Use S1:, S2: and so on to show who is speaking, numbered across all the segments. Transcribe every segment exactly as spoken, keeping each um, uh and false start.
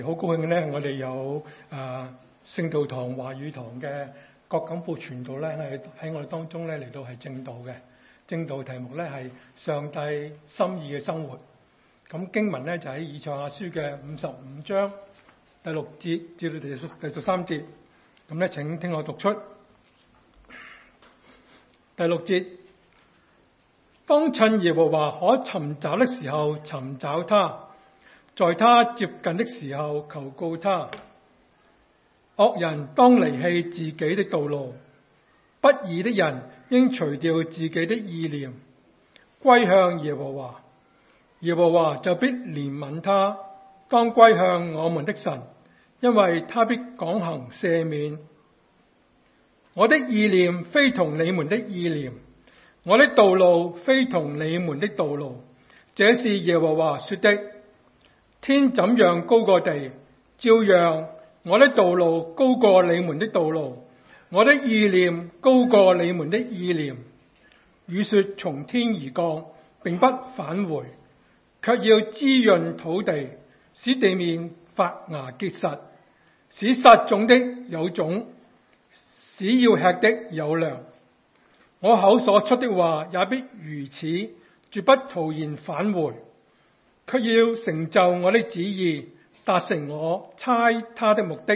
S1: 好高興咧，我哋有誒聖道堂華語堂嘅郭錦富傳道咧，係喺我哋當中咧嚟到係證道嘅。證道題目咧係上帝心意嘅生活。咁經文咧就喺以賽亞書嘅五十五章第六節至到第第十三節。咁咧請聽我讀出第六節：當趁耶和華可尋找的時候尋找他，在他接近的時候求告他。惡人當離棄自己的道路，不義的人應除掉自己的意念，歸向耶和華。耶和華就必憐憫他。當歸向我們的神，因為他必廣行赦免。我的意念非同你們的意念，我的道路非同你們的道路。這是耶和華說的。天怎樣高過地，照樣我的道路高過你們的道路，我的意念高過你們的意念。雨雪從天而降，並不返回，卻要滋潤土地，使地面發芽結實，使撒種的有種，使要吃的有糧。我口所出的話也必如此，絕不徒然返回，卻要成就我的旨意，達成我差他的目的。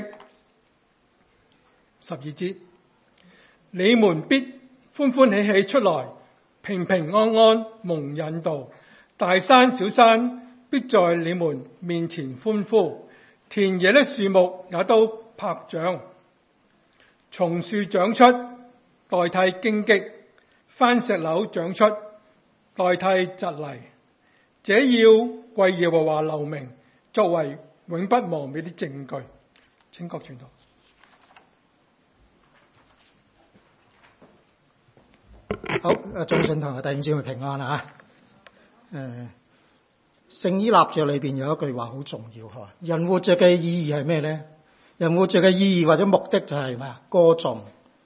S1: 十二節：你們必歡歡喜喜出來，平平安安蒙引導。大山小山必在你們面前歡呼，田野的樹木也都拍掌。松樹長出代替荊棘，番石榴長出代替蒺藜，這要為耶和華留名，作為永不磨滅的證據。請各傳道。
S2: 好，眾信堂嘅弟兄姊妹平安啊！誒，聖依納爵裏邊有一句話好重要，嗬，人活着嘅意義係咩咧？人活着嘅意義或者目的就係咩啊？歌頌、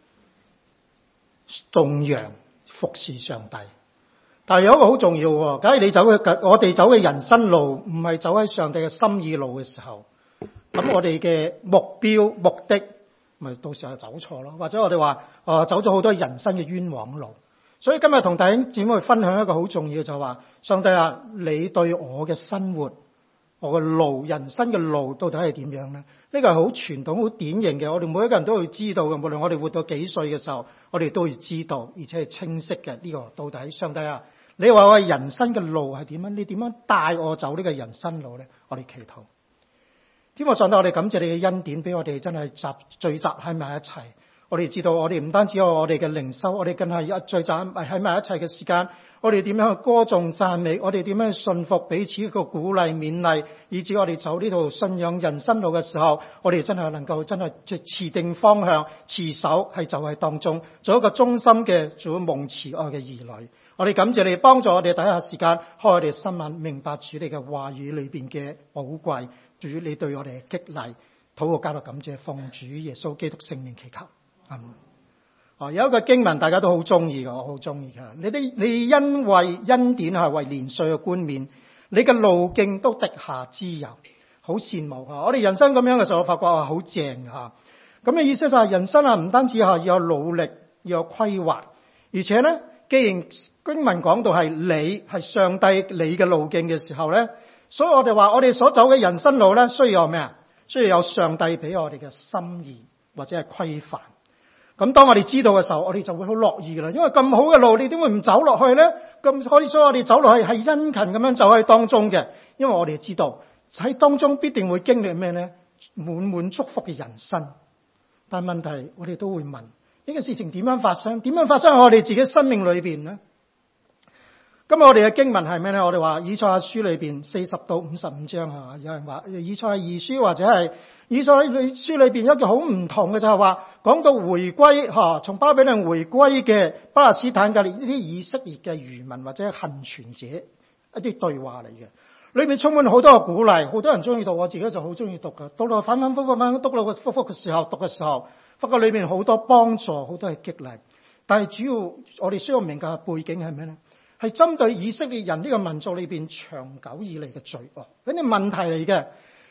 S2: 頌揚、服侍上帝。但係有一個好重要喎，假如你走嘅我哋走嘅人生路唔係走喺上帝嘅心意路嘅時候，咁我哋嘅目標目的咪到時候走錯咯，或者我哋話啊走咗好多人生嘅冤枉路。所以今日同弟兄姊妹分享一個好重要，就係話上帝啊，你對我嘅生活、我嘅路、人生嘅路到底係點樣呢？呢個係好傳統、好典型嘅，我哋每一個人都會知道嘅。無論我哋活到幾歲嘅時候，我哋都會知道，而且係清晰嘅。呢個到底上帝啊，你話我人生嘅路係點樣？你點樣帶我走呢個人生路呢？我哋祈禱。天父上帝，我哋感謝你嘅恩典，俾我哋真係集聚集喺埋一齊。我哋知道，我哋唔單止有我哋嘅靈修，我哋更係一聚集喺埋一齊嘅時間。我哋點樣去歌頌讚美？我哋點樣去信服彼此一個鼓勵勉勵，以至我哋走呢條信仰人生路嘅時候，我哋真係能夠真係持定方向，持守係走喺當中，做一個忠心嘅做蒙慈愛嘅兒女。我哋感謝你幫助我哋第一下時間開我哋心眼，明白主你嘅話語裏邊嘅寶貴，主你對我哋嘅激勵，禱告交託感謝，奉主耶穌基督聖名祈求。嗯，哦，有一個經文大家都好中意嘅，我好中意嘅。你啲你因為恩典係為年歲嘅冠冕，你嘅路徑都滴下脂油，好羨慕吓。我哋人生咁樣嘅時候，我發覺啊，好正吓。咁嘅意思就係人生啊，唔單止係要有努力，要有規劃，而且咧，既然經文講到係你係上帝你嘅路徑嘅時候咧，所以我哋話我哋所走嘅人生路咧，需要有咩啊？需要有上帝俾我哋嘅心意或者係規範。咁當我哋知道嘅時候，我哋就會好樂意噶啦。因為咁好嘅路，你點會唔走落去咧？咁所以所以我哋走落去係殷勤咁樣走喺當中嘅。因為我哋知道喺當中必定會經歷咩咧？滿滿祝福嘅人生。但係問題我哋都會問：呢個事情點樣發生？點樣發生喺我哋自己生命裏邊咧？今日我哋嘅經文係咩咧？我哋話以賽亞書裏邊四十到五十五章啊，有人話以賽亞二書或者係以賽亞書裏邊有一個好唔同嘅，就係話講到回歸吓，從巴比倫回歸嘅巴勒斯坦嘅呢啲以色列嘅餘民或者幸存者一啲對話嚟嘅，裏面充滿好多嘅鼓勵，好多人中意讀，我自己就好中意讀嘅。讀到反反复复反覆讀到個复复嘅時候，讀嘅時候，發覺裏面好多幫助，好多係激勵。但係主要我哋需要明白嘅背景係咩咧？係針對以色列人呢個民族裏邊長久以嚟嘅罪惡，嗰啲問題嚟嘅。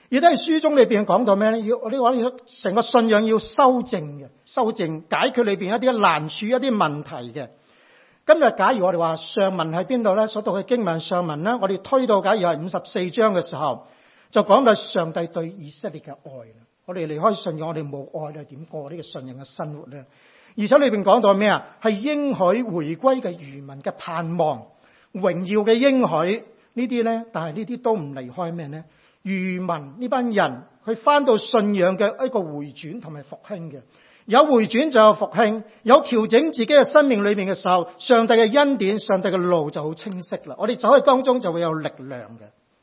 S2: 亦都係書中裏邊講到咩咧？要我哋話要成個信仰要修正嘅，修正解決裏邊一啲難處、一啲問題嘅。今日假如我哋話上文喺邊度咧？所讀嘅經文上文咧，我哋推到假如係五十四章嘅時候，就講到上帝對以色列嘅愛啦。我哋離開信仰，我哋冇愛咧，點過呢個信仰嘅生活咧？而且裏邊講到咩啊？係應許回歸嘅餘民嘅盼望、榮耀嘅應許呢啲咧，但係呢啲都唔離開咩咧？餘民呢班人去翻到信仰嘅一個回轉同埋復興嘅。有回轉就有復興，有調整自己嘅生命裏面嘅時候，上帝嘅恩典、上帝嘅路就好清晰啦。我哋走喺當中就會有力量嘅。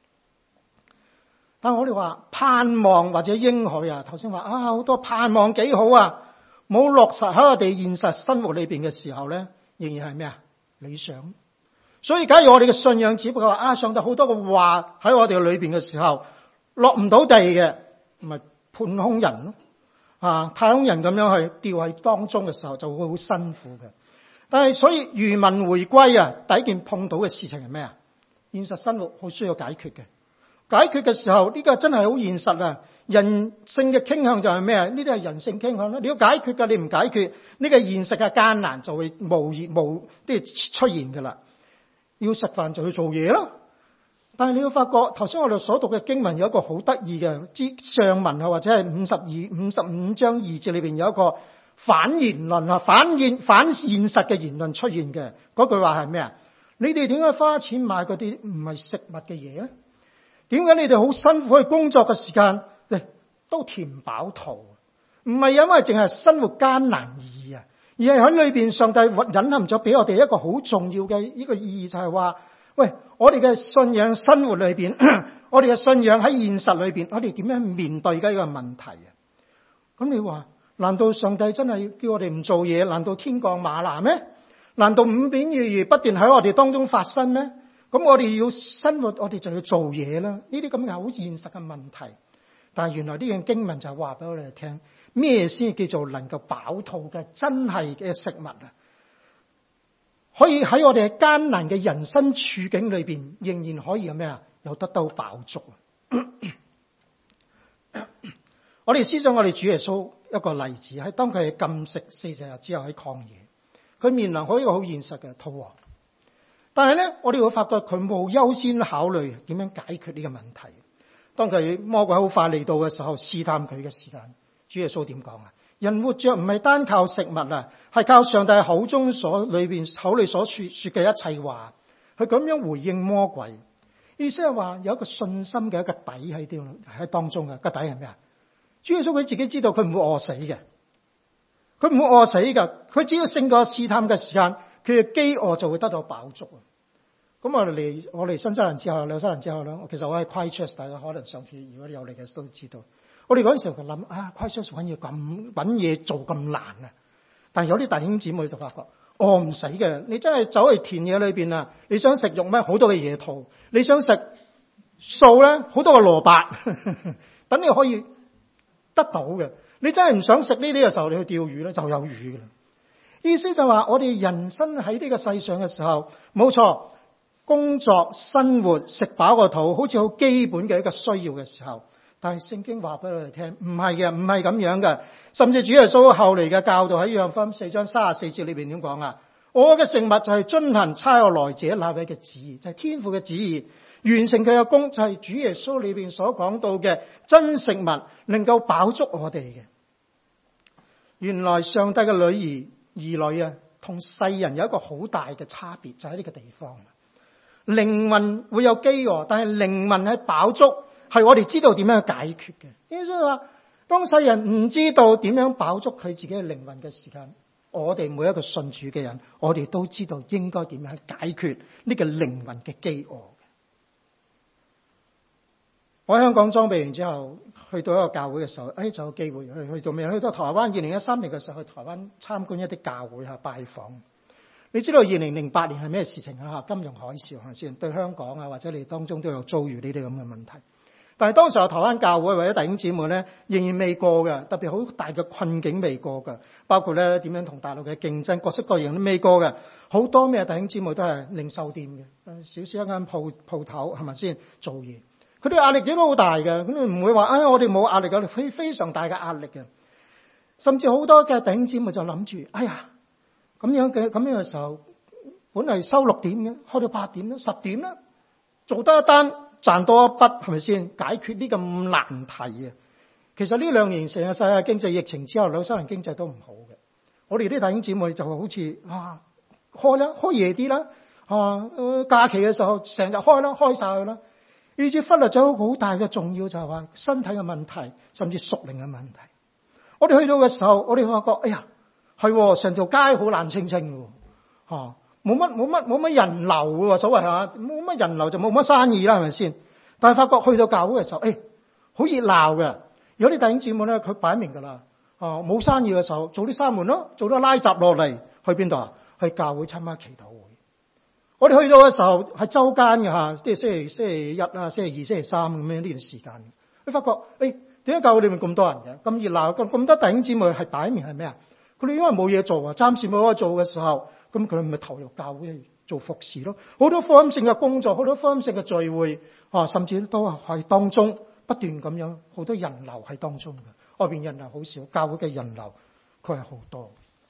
S2: 但係我哋話盼望或者應許啊，頭先話啊好多盼望幾好啊，冇落實喺我哋現實生活裏邊嘅時候咧，仍然係咩啊？理想。所以假如我哋嘅信仰只不過話啊，上帝好多嘅話喺我哋裏邊嘅時候落唔到地嘅，咪半空人咯。啊，太空人咁樣去吊喺當中嘅時候，就會好辛苦嘅。但係所以餘民回歸啊，第一件碰到嘅事情係咩啊？現實生活好需要解決嘅。解決嘅時候，呢個真係好現實啊！人性嘅傾向就係咩啊？呢啲係人性傾向啦。你要解決嘅，你唔解決，呢個現實嘅艱難就會無無即係出現噶啦。要食飯就去做嘢咯。但係你要發覺，頭先我哋所讀嘅經文有一個好得意嘅，之上文啊，或者係五十二、五十五章二節裏邊有一個反言論啊，反現反現實嘅言論出現嘅。嗰句話係咩啊？你哋點解花錢買嗰啲唔係食物嘅嘢咧？點解你哋好辛苦去工作嘅時間，都填飽肚？唔係因為淨係生活艱難而已啊，而係喺裏邊上帝隱含咗俾我哋一個好重要嘅呢個意義，就係話。喂，我哋嘅信仰生活裏邊，我哋嘅信仰喺現實裏邊，我哋點樣面對嘅一個問題啊？咁你話，難道上帝真係叫我哋唔做嘢？難道天降嗎哪咩？難道五餅二魚不斷喺我哋當中發生咩？咁我哋要生活，我哋就要做嘢啦。呢啲咁嘅好現實嘅問題，但係原來呢樣經文就係話俾我哋聽，咩先叫做能夠飽肚嘅真係嘅食物啊？可以喺我哋嘅艱難嘅人生處境裏邊，仍然可以有咩啊？有得到飽足。我哋思想我哋主耶穌一個例子，喺當佢禁食四十日之後喺曠野，佢面臨好一個好現實嘅肚餓。但係咧，我哋會發覺佢冇優先考慮點樣解決呢個問題。當佢魔鬼好快嚟到嘅時候，試探佢嘅時間，主耶穌點講啊？人活着唔係單靠食物啊，係靠上帝口中所裏邊口裏所說說嘅一切話。佢咁樣回應魔鬼，意思係話有一個信心嘅一個底喺啲喺當中嘅。個底係咩啊？主耶穌佢自己知道佢唔會餓死嘅，佢唔會餓死嘅。佢只要勝過試探嘅時間，佢嘅飢餓就會得到飽足啊。咁我哋嚟我哋新西蘭之後，紐西蘭之後咧，其實我喺 Christchurch， 大家可能上次如果有嚟嘅都知道。我哋嗰陣時候就諗啊 Christchurch 揾嘢咁揾嘢做咁難啊！但係有啲弟兄姊妹就發覺，餓唔死嘅。你真係走去田野裏邊啊！你想食肉咩？好多嘅野兔。你想食素咧？好多嘅蘿蔔，等你可以得到嘅。你真係唔想食呢啲嘅時候，你去釣魚咧就有魚嘅啦。意思就話，我哋人生喺呢個世上嘅時候，冇錯，工作、生活、食飽個肚，好似好基本嘅一個需要嘅時候。但係聖經話俾我哋聽，唔係嘅，唔係咁樣嘅。甚至主耶穌後嚟嘅教導喺約翰福音四章三十四節裏邊點講啊？我嘅食物就係遵行差我來者那位嘅旨意，就係、是、天父嘅旨意，完成佢嘅工，就係、是、主耶穌裏邊所講到嘅真食物，能夠飽足我哋嘅。原來上帝嘅女兒兒女啊，同世人有一個好大嘅差別，就喺、是、呢個地方。靈魂會有飢餓，但係靈魂係飽足。係我哋知道點樣去解決嘅，所以話當世人唔知道點樣飽足佢自己嘅靈魂嘅時間，我哋每一個信主嘅人，我哋都知道應該點樣去解決呢個靈魂嘅飢餓。我喺香港裝備完之後，去到一個教會嘅時候，誒就有機會去去到咩？去到台灣二零一三年嘅時候，去台灣參觀一啲教會啊，拜訪。你知道二零零八年係咩事情啊？金融海嘯係咪先？對香港啊，或者你當中都有遭遇呢啲咁嘅問題。但係當時候台灣教會或者弟兄姊妹咧，仍然未過嘅，特別好大嘅困境未過嘅，包括咧點樣同大陸嘅競爭，各式各樣都未過嘅。好多咩弟兄姊妹都係零售店嘅，少少一間鋪鋪頭係咪先做嘢？ 佢哋壓力亦都好大嘅，咁你唔會話唉、哎，我哋冇壓力嘅，非非常大嘅壓力嘅。甚至好多嘅弟兄姊妹就諗住，哎呀，咁樣嘅咁樣嘅時候，本嚟收六點嘅，開到八點啦、十點啦，做得一單賺多一筆，係咪先？解決呢咁難題啊！其實呢兩年成個世界經濟疫情之後，紐西蘭經濟都唔好嘅。我哋啲弟兄姊妹就好似啊，開啦，開夜啲啦，啊，假期嘅時候成日開啦，開晒佢啦，以至忽略咗好大嘅重要就係話身體嘅問題，甚至屬靈嘅問題。我哋去到嘅時候，我哋發覺，哎呀，係成條街好冷清清嘅，吓冇乜冇乜冇乜人流嘅，所謂吓冇乜人流就冇乜生意啦，係咪先？但係發覺去到教會嘅時候，誒，好熱鬧嘅。有啲弟兄姊妹咧，佢擺明噶啦，啊冇生意嘅時候，早啲閂門咯，早啲拉閘落嚟，去邊度啊？去教會參加祈禱會。我哋去到嘅時候係周間嘅吓，即係星期星期一啊、星期二、星期三咁樣呢段時間。你發覺，誒，點解教會裏面咁多人嘅？咁熱鬧，咁咁多弟兄姊妹係擺明係咩啊？佢哋因為冇嘢做啊，暫時冇嘢做嘅時候，咁佢哋咪投入教會做服侍咯。好多福音性嘅工作，好多福音性嘅聚會，啊，甚至都係當中。不斷咁樣，好多人流喺當中嘅，外邊人流好少，教會嘅人流佢係好多。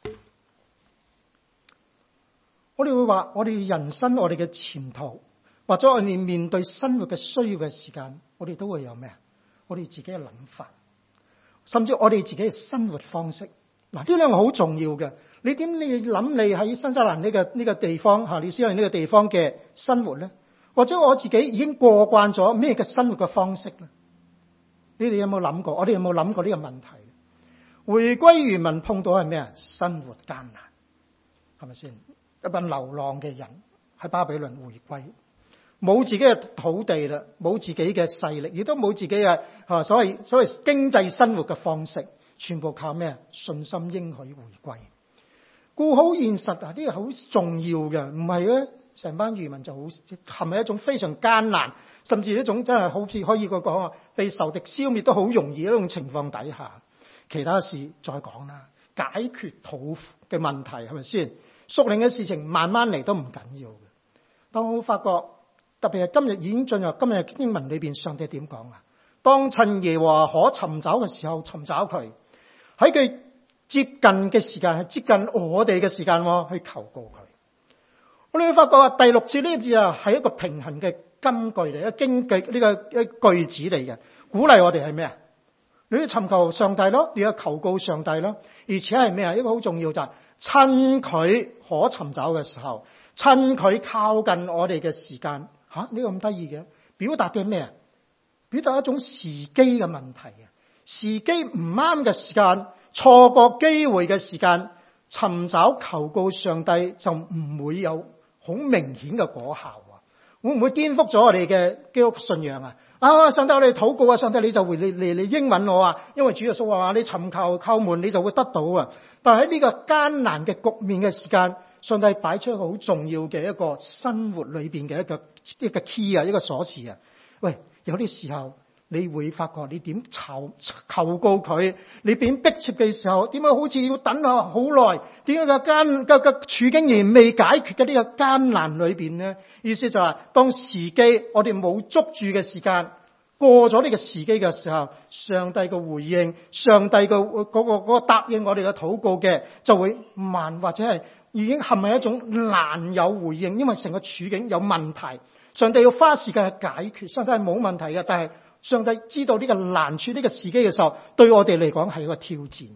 S2: 我哋會話，我哋人生，我哋嘅前途，或者我哋面對生活嘅需要嘅時間，我哋都會有咩啊？我哋自己嘅諗法，甚至我哋自己嘅生活方式。嗱，呢兩個好重要嘅。你點你諗你喺新西蘭呢個呢個地方吓，紐西蘭呢個地方嘅生活咧？或者我自己已經過慣咗咩嘅生活嘅方式咧？你哋有冇諗過？我哋有冇諗過呢個問題？回歸原民碰到係咩啊？生活艱難，係咪先？一班流浪嘅人喺巴比倫回歸，冇自己嘅土地啦，冇自己嘅勢力，亦都冇自己嘅啊所謂所謂經濟生活嘅方式，全部靠咩啊？信心應許回歸，顧好現實啊！呢個好重要嘅，唔係咧。成班漁民就好陷喺一種非常艱難，甚至一種真係好似可以個講啊，被仇敵消滅都好容易一種情況底下，其他事再講啦。解決土嘅問題係咪先？屬靈嘅事情慢慢嚟都唔緊要嘅。但我發覺，特別係今日已經進入今日經文裏邊，上帝點講啊？當趁耶和華可尋找嘅時候尋找佢，喺佢接近嘅時間係接近我哋嘅時間去求告佢。我哋會發覺啊，第六節呢啲啊係一個平衡嘅金句嚟，一個經句呢個一句子嚟嘅，鼓勵我哋係咩啊？你要尋求上帝咯，你要求告上帝咯，而且係咩啊？一個好重要就係趁佢可尋找嘅時候，趁佢靠近我哋嘅時間。吓、啊，呢、這個咁得意嘅，表達嘅咩啊？表達一種時機嘅問題啊！時機唔啱嘅時間，錯過機會嘅時間，尋找求告上帝就唔會有好明顯嘅果效啊！會唔會顛覆咗我哋嘅基督信仰啊？啊，上帝我哋禱告啊，上帝你就會嚟嚟嚟應允我啊！因為主耶穌話你尋求叩門你就會得到啊！但係喺呢個艱難嘅局面嘅時間，上帝擺出一個好重要嘅一個生活裏邊嘅一個一個 key 啊，一個鎖匙啊！喂，有啲時候你會發覺你點求求告佢，你點迫切嘅時候，點解好似要等啊好耐？點解個艱個個處境仍未解決嘅呢個艱難裏邊呢？意思就係、是、當時機我哋冇捉住嘅時間，過咗呢個時機嘅時候，上帝嘅回應，上帝嘅嗰個嗰個答應我哋嘅禱告嘅，就會慢或者係已經陷喺一種難有回應，因為成個處境有問題。上帝要花時間去解決，上帝係冇問題嘅，但係上帝知道呢個難處、呢個時機嘅時候，對我哋嚟講係一個挑戰。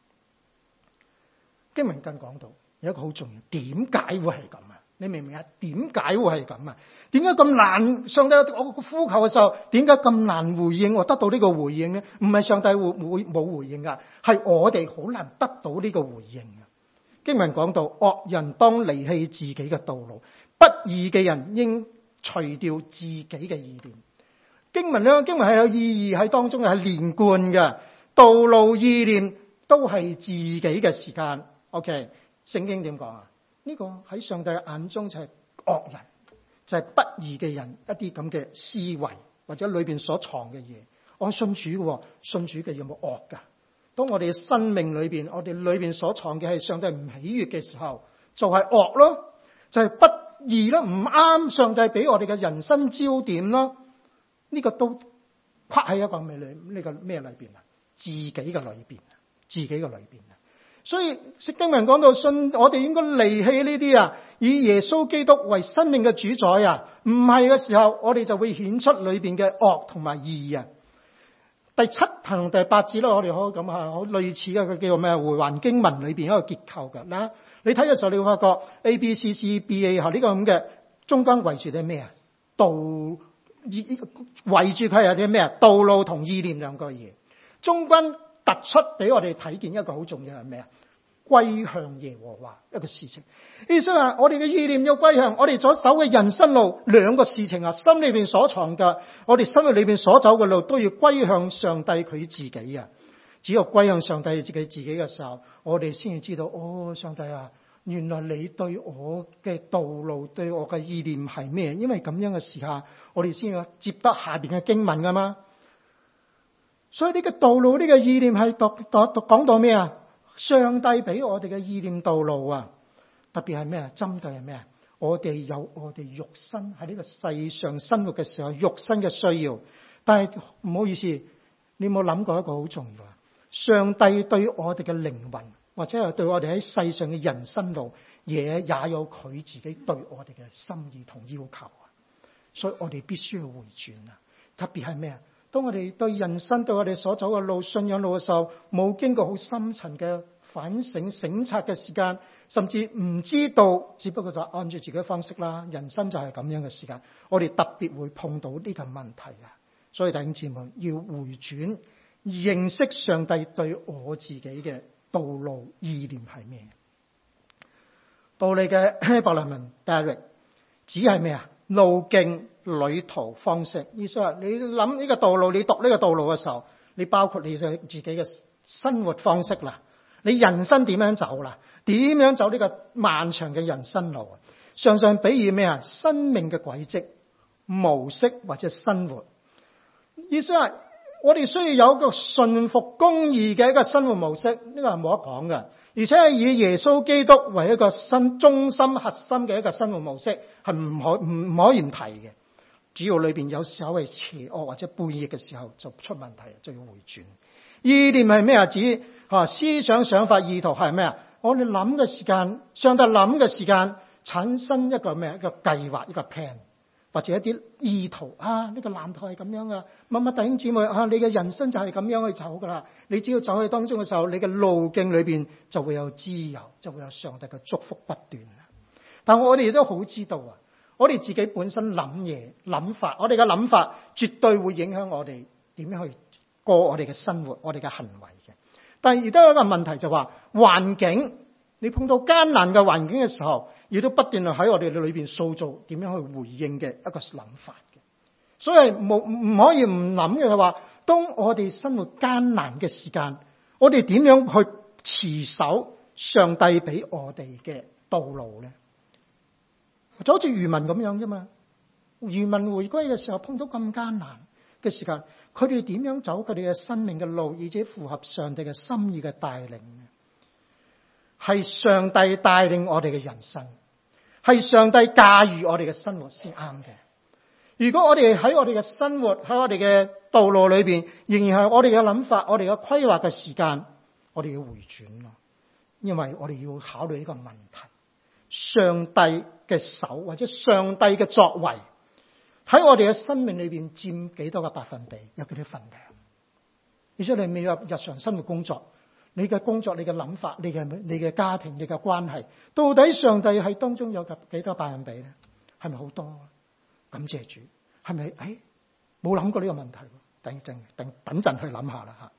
S2: 經文更講到有一個好重要，點解會係咁啊？你明唔明啊？點解會係咁啊？點解咁難？上帝我呼求嘅時候，點解咁難回應？我得到呢個回應呢？唔係上帝會會冇回應噶，係我哋好難得到呢個回應啊！經文講到，惡人當離棄自己嘅道路，不義嘅人應除掉自己嘅意念。經文呢，經文係有意義喺當中，係連貫嘅。道路意念都係自己嘅時間。OK， 聖經點講啊？呢個喺上帝眼中就係惡人，就係不義嘅人一啲咁嘅思維或者裏邊所藏嘅嘢。我信主嘅，信主嘅有冇惡噶？當我哋嘅生命裏邊，我哋裏邊所藏嘅係上帝唔喜悅嘅時候，就係惡咯，就係不義咯，唔啱上帝俾我哋嘅人生焦點咯。 呢個都跨喺一個咩裏呢個咩裏邊啊？自己嘅裏邊，自己嘅裏邊啊！所以聖經文講到信，我哋應該離棄呢啲啊，以耶穌基督為生命嘅主宰啊！唔係嘅時候，我哋就會顯出裏邊嘅惡同埋義啊！第七同第八節咧，我哋可以咁啊，好類似嘅佢叫做咩？回環經文裏邊一個結構嘅嗱，你睇嘅時候你會發覺 A B C C B A 吓呢個咁嘅中間圍住啲咩啊？道圍住佢係啲咩啊？道路同意念兩個嘢，中間突出俾我哋睇見一個好重要係咩啊？歸向耶和華一個事情。意思話我哋嘅意念要歸向我哋所走嘅人生路，兩個事情啊，心裏邊所藏嘅，我哋心裏邊所走嘅路都要歸向上帝佢自己啊！只有歸向上帝自己自己嘅時候，我哋先至知道哦，上帝啊，原來你對我嘅道路，對我嘅意念係咩？因為咁樣嘅時下，我哋先要接得下邊嘅經文噶嘛。所以呢個道路呢個意念係讀讀讀講到咩啊？上帝俾我哋嘅意念道路啊，特別係咩啊？針對係咩啊？我哋有我哋肉身喺呢個世上生活嘅時候，肉身嘅需要。但係唔好意思，你有冇諗過一個好重要啊？上帝對我哋嘅靈魂，或者係對我哋喺世上嘅人生路，也也有佢自己對我哋嘅心意同要求啊！所以我哋必須要回轉啊！特別係咩啊？當我哋對人生、對我哋所走嘅路、信仰路嘅時候，冇經過好深層嘅反省、省察嘅時間，甚至唔知道，只不過就按住自己嘅方式啦。人生就係咁樣嘅時間，我哋特別會碰到呢個問題啊！所以弟兄姊妹要回轉，認識上帝對我自己嘅道路意念係咩？道理嘅希伯來文 direct 只係咩啊？路徑、旅途、方式。意思話你諗呢個道路，你讀呢個道路嘅時候，你包括你嘅自己嘅生活方式啦，你人生點樣走啦？點樣走呢個漫長嘅人生路啊？常常比喻咩啊？生命嘅軌跡、模式或者生活。意思話我哋需要有一個順服公義嘅一個生活模式，呢個係冇得講嘅。而且係以耶穌基督為一個新中心核心嘅一個生活模式，係唔可唔唔可以唔提嘅。只要裏邊有稍微邪惡或者背逆嘅時候，就出問題，就要回轉。意念係咩啊？指吓思想、想法、意圖係咩啊？我哋諗嘅時間，上帝諗嘅時間，產生一個咩？一個計劃，一個 plan。或者一啲意圖啊，呢個藍圖係咁樣噶，乜乜弟兄姊妹啊，你嘅人生就係咁樣去走噶啦。你只要走喺當中嘅時候，你嘅路徑裏邊就會有自由，就會有上帝嘅祝福不斷。但我哋都好知道啊，我哋自己本身諗嘢諗法，我哋嘅諗法絕對會影響我哋點樣去過我哋嘅生活，我哋嘅行為嘅。但係亦都有一個問題就話環境。你碰到艱難嘅環境嘅時候，亦都不斷喺我哋裏邊塑造點樣去回應嘅一個諗法嘅。所以冇唔可以唔諗嘅係話，當我哋生活艱難嘅時間，我哋點樣去持守上帝俾我哋嘅道路咧？就好似漁民咁樣啫嘛。漁民回歸嘅時候碰到咁艱難嘅時間，佢哋點樣走佢哋嘅生命嘅路，而且符合上帝嘅心意嘅帶領？係上帝帶領我哋嘅人生，係上帝駕馭我哋嘅生活先啱嘅。如果我哋喺我哋嘅生活，喺我哋嘅道路裏邊，仍然係我哋嘅諗法、我哋嘅規劃嘅時間，我哋要回轉咯。因為我哋要考慮呢個問題：上帝嘅手或者上帝嘅作為喺我哋嘅生命裏邊佔幾多個百分比，有幾多份量？而且你未有日常生活工作。你嘅工作、你嘅諗法、你嘅你嘅家庭、你嘅關係，到底上帝喺當中有幾多百分比咧？係咪好多？感謝主，係咪？誒，冇諗過呢個問題，等陣等等陣去諗下啦吓。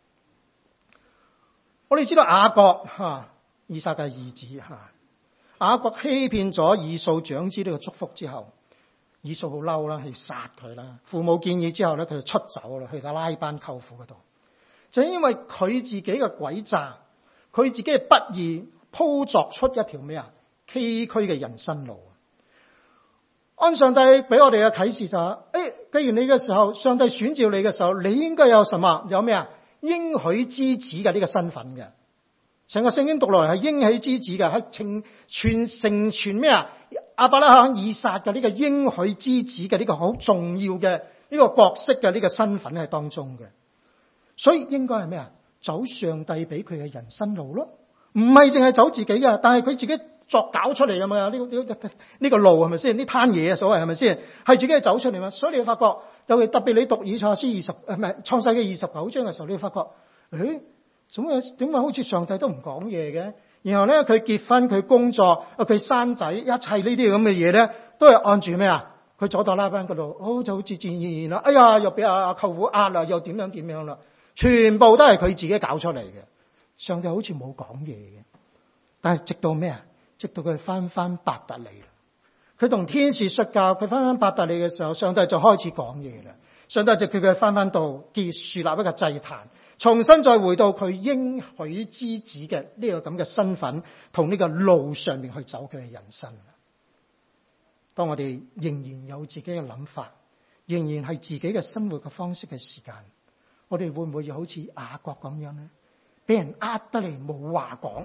S2: 我哋知道雅各吓，以撒嘅兒子吓，雅各欺騙咗以掃長子呢個祝福之後，以掃好嬲啦，去殺佢啦。父母建議之後咧，佢就出走啦，去到拉班舅父嗰度。就因為佢自己嘅詭詐，佢自己嘅不義，鋪作出一條咩啊崎嶇嘅人生路。按上帝俾我哋嘅啟示就係、是，誒，既然你嘅時候，上帝選召你嘅時候，你應該有什麼？有咩啊？應許之子嘅呢個身份嘅。成個聖經讀落嚟係應許之子嘅，係成傳成傳咩啊？亞伯拉罕以撒嘅呢個應許之子嘅呢個好重要嘅呢呢個角色嘅呢個身份喺當中嘅。所以應該係咩啊？走上帝俾佢嘅人生路咯，唔係淨係走自己嘅，但係佢自己作搞出嚟啊嘛！呢、這個呢、這個呢個路係咪先？呢攤嘢啊，所謂係咪先？係自己走出嚟嘛。所以你會發覺，尤其特別你讀以賽亞書二十誒唔係創世記二十九章嘅時候，你會發覺，誒，怎麼點解好似上帝都唔講嘢嘅？然後咧，佢結婚、佢工作、啊佢生仔，一切呢啲咁嘅嘢咧，都係按住咩啊？佢左度拉班嗰度，哦就好似自然而然啦。哎呀，又俾阿阿舅父呃啦，又點樣點樣啦，全部都係佢自己搞出嚟嘅。上帝好似冇講嘢嘅，但係直到咩啊？直到佢翻翻伯特利，佢同天使摔跤，佢翻翻伯特利嘅時候，上帝就開始講嘢啦。上帝就叫佢翻翻到結樹立一個祭壇，重新再回到佢應許之子嘅呢個咁嘅身份，同呢個路上面去走佢嘅人生。當我哋仍然有自己嘅諗法，仍然係自己嘅生活嘅方式嘅時間，我哋會唔會好似雅各咁樣呢？俾人呃得嚟冇話講，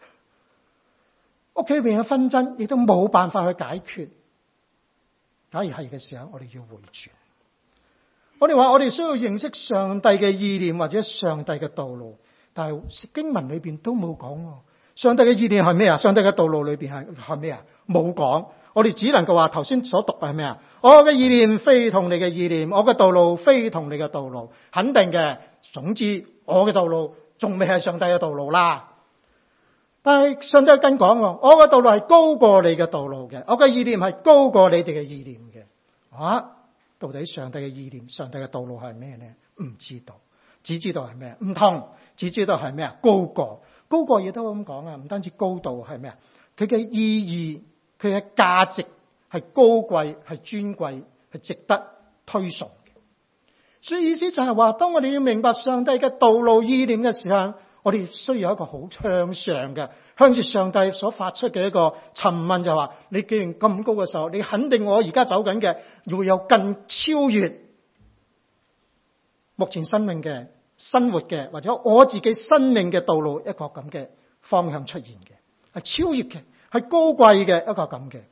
S2: 屋企裏邊嘅紛爭亦都冇辦法去解決。假如係嘅時候，我哋要回轉。我哋話我哋需要認識上帝嘅意念或者上帝嘅道路，但係經文裏邊都冇講。上帝嘅意念係咩啊？上帝嘅道路裏邊係係咩啊？冇講。我哋只能夠話頭先所讀嘅係咩啊？我嘅意念非同你嘅意念，我嘅道路非同你嘅道路。肯定嘅。總之我嘅道路仲未係上帝嘅道路啦。但係上帝跟講，我嘅道路係高過你嘅道路嘅，我嘅意念係高過你哋嘅意念嘅。啊，到底上帝嘅意念、上帝嘅道路係咩呢？唔知道，只知道係咩？唔同，只知道係咩啊？高過，高過嘢都咁講啊！唔單止高度係咩啊？佢嘅意義、佢嘅價值係高貴、係尊貴、係值得推崇嘅。所以意思就係話，當我哋要明白上帝嘅道路意念嘅時候，我哋需要一個好向上嘅，向住上帝所發出嘅一個詢問，就係話：你既然咁高嘅時候，你肯定我而家走緊嘅會有更超越目前生命嘅生活嘅，或者我自己生命嘅道路一個咁嘅方向出現嘅，係超越嘅，係高貴嘅一個咁嘅。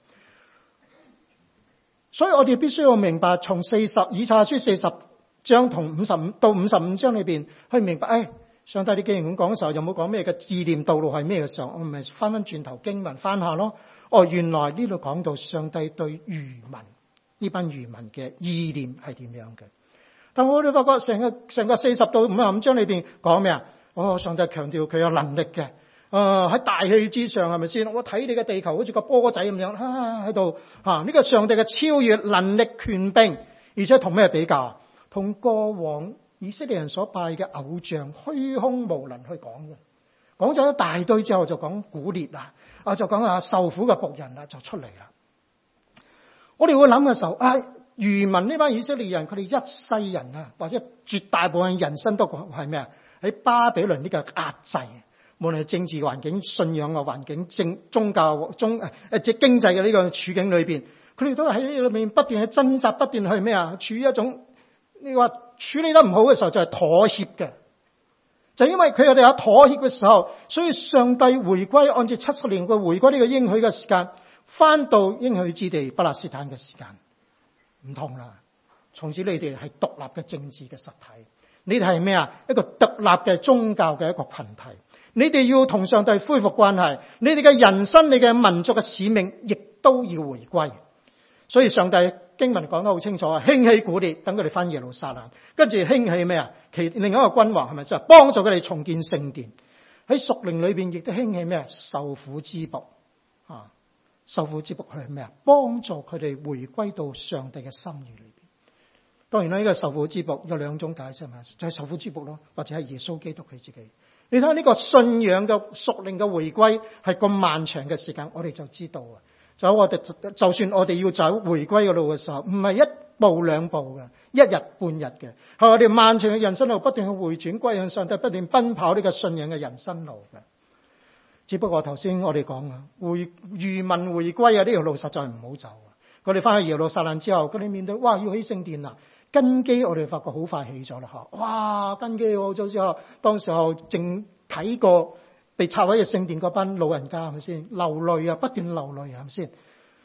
S2: 所以我哋必須要明白，從四十以賽亞書四十章同五十五到五十五章裏邊去明白，誒。上帝，你既然咁講嘅時候，有冇講咩嘅意念道路係咩嘅時候？我咪翻翻轉頭經文翻下咯。哦，原來呢度講到上帝對漁民呢班漁民嘅意念係點樣嘅？但我哋發覺成個成個四十到五十五章裏邊講咩啊？哦，上帝強調佢有能力嘅，誒、呃、喺大氣之上係咪先？我睇你嘅地球好似個波仔咁樣，喺度吓呢個上帝嘅超越能力權柄，而且同咩比較？同過往以色列人所拜嘅偶像虛空無能去講嘅，講咗一大堆之後就講古列啦，啊就講啊受苦嘅僕人啦就出嚟啦。我哋會諗嘅時候，啊漁民呢班以色列人，佢哋一世人啊，或者絕大部分人生都係咩啊？喺巴比倫呢個壓制，無論係政治環境、信仰嘅環境、政宗教、宗誒誒即係經濟嘅呢個處境裏邊，佢哋都喺呢裏面不斷去掙扎，不斷去咩啊？處於一種你話。處理得唔好嘅時候就係妥協嘅，就因為佢哋有妥協嘅時候，所以上帝回歸按照七十年嘅回歸呢個應許嘅時間，翻到應許之地巴勒斯坦嘅時間唔同啦。從此你哋係獨立嘅政治嘅實體，你哋係咩啊？一個獨立嘅宗教嘅一個群體，你哋要同上帝恢復關係，你哋嘅人生、你嘅民族嘅使命亦都要回歸。所以上帝經文講得好清楚啊，興起古列，等佢哋翻耶路撒冷，跟住興起咩啊？其另一個君王係咪就係幫助佢哋重建聖殿？喺屬靈裏邊亦都興起咩啊？受苦之僕啊，受苦之僕係咩啊？幫助佢哋回歸到上帝嘅心意裏邊。當然啦，呢個受苦之僕有兩種解釋嘛，就係受苦之僕咯，或者係耶穌基督佢自己。你睇下呢個信仰嘅屬靈嘅回歸係咁漫長嘅時間，我哋就知道啊。就我哋就算我哋要走回歸嘅路嘅時候，唔係一步兩步嘅，一日半日嘅，係我哋漫長嘅人生路，不斷去回轉歸向上帝，不斷奔跑呢個信仰嘅人生路嘅。只不過頭先我哋講啊，回漁民回歸啊，呢條路實在唔好走啊。佢哋翻去耶路撒冷之後，佢哋面對哇要起聖殿啦，根基我哋發覺好快起咗啦吓，哇根基好咗之後，當時候正睇過。被拆毀嘅聖殿嗰班老人家係咪先流淚啊？不斷流淚係咪先？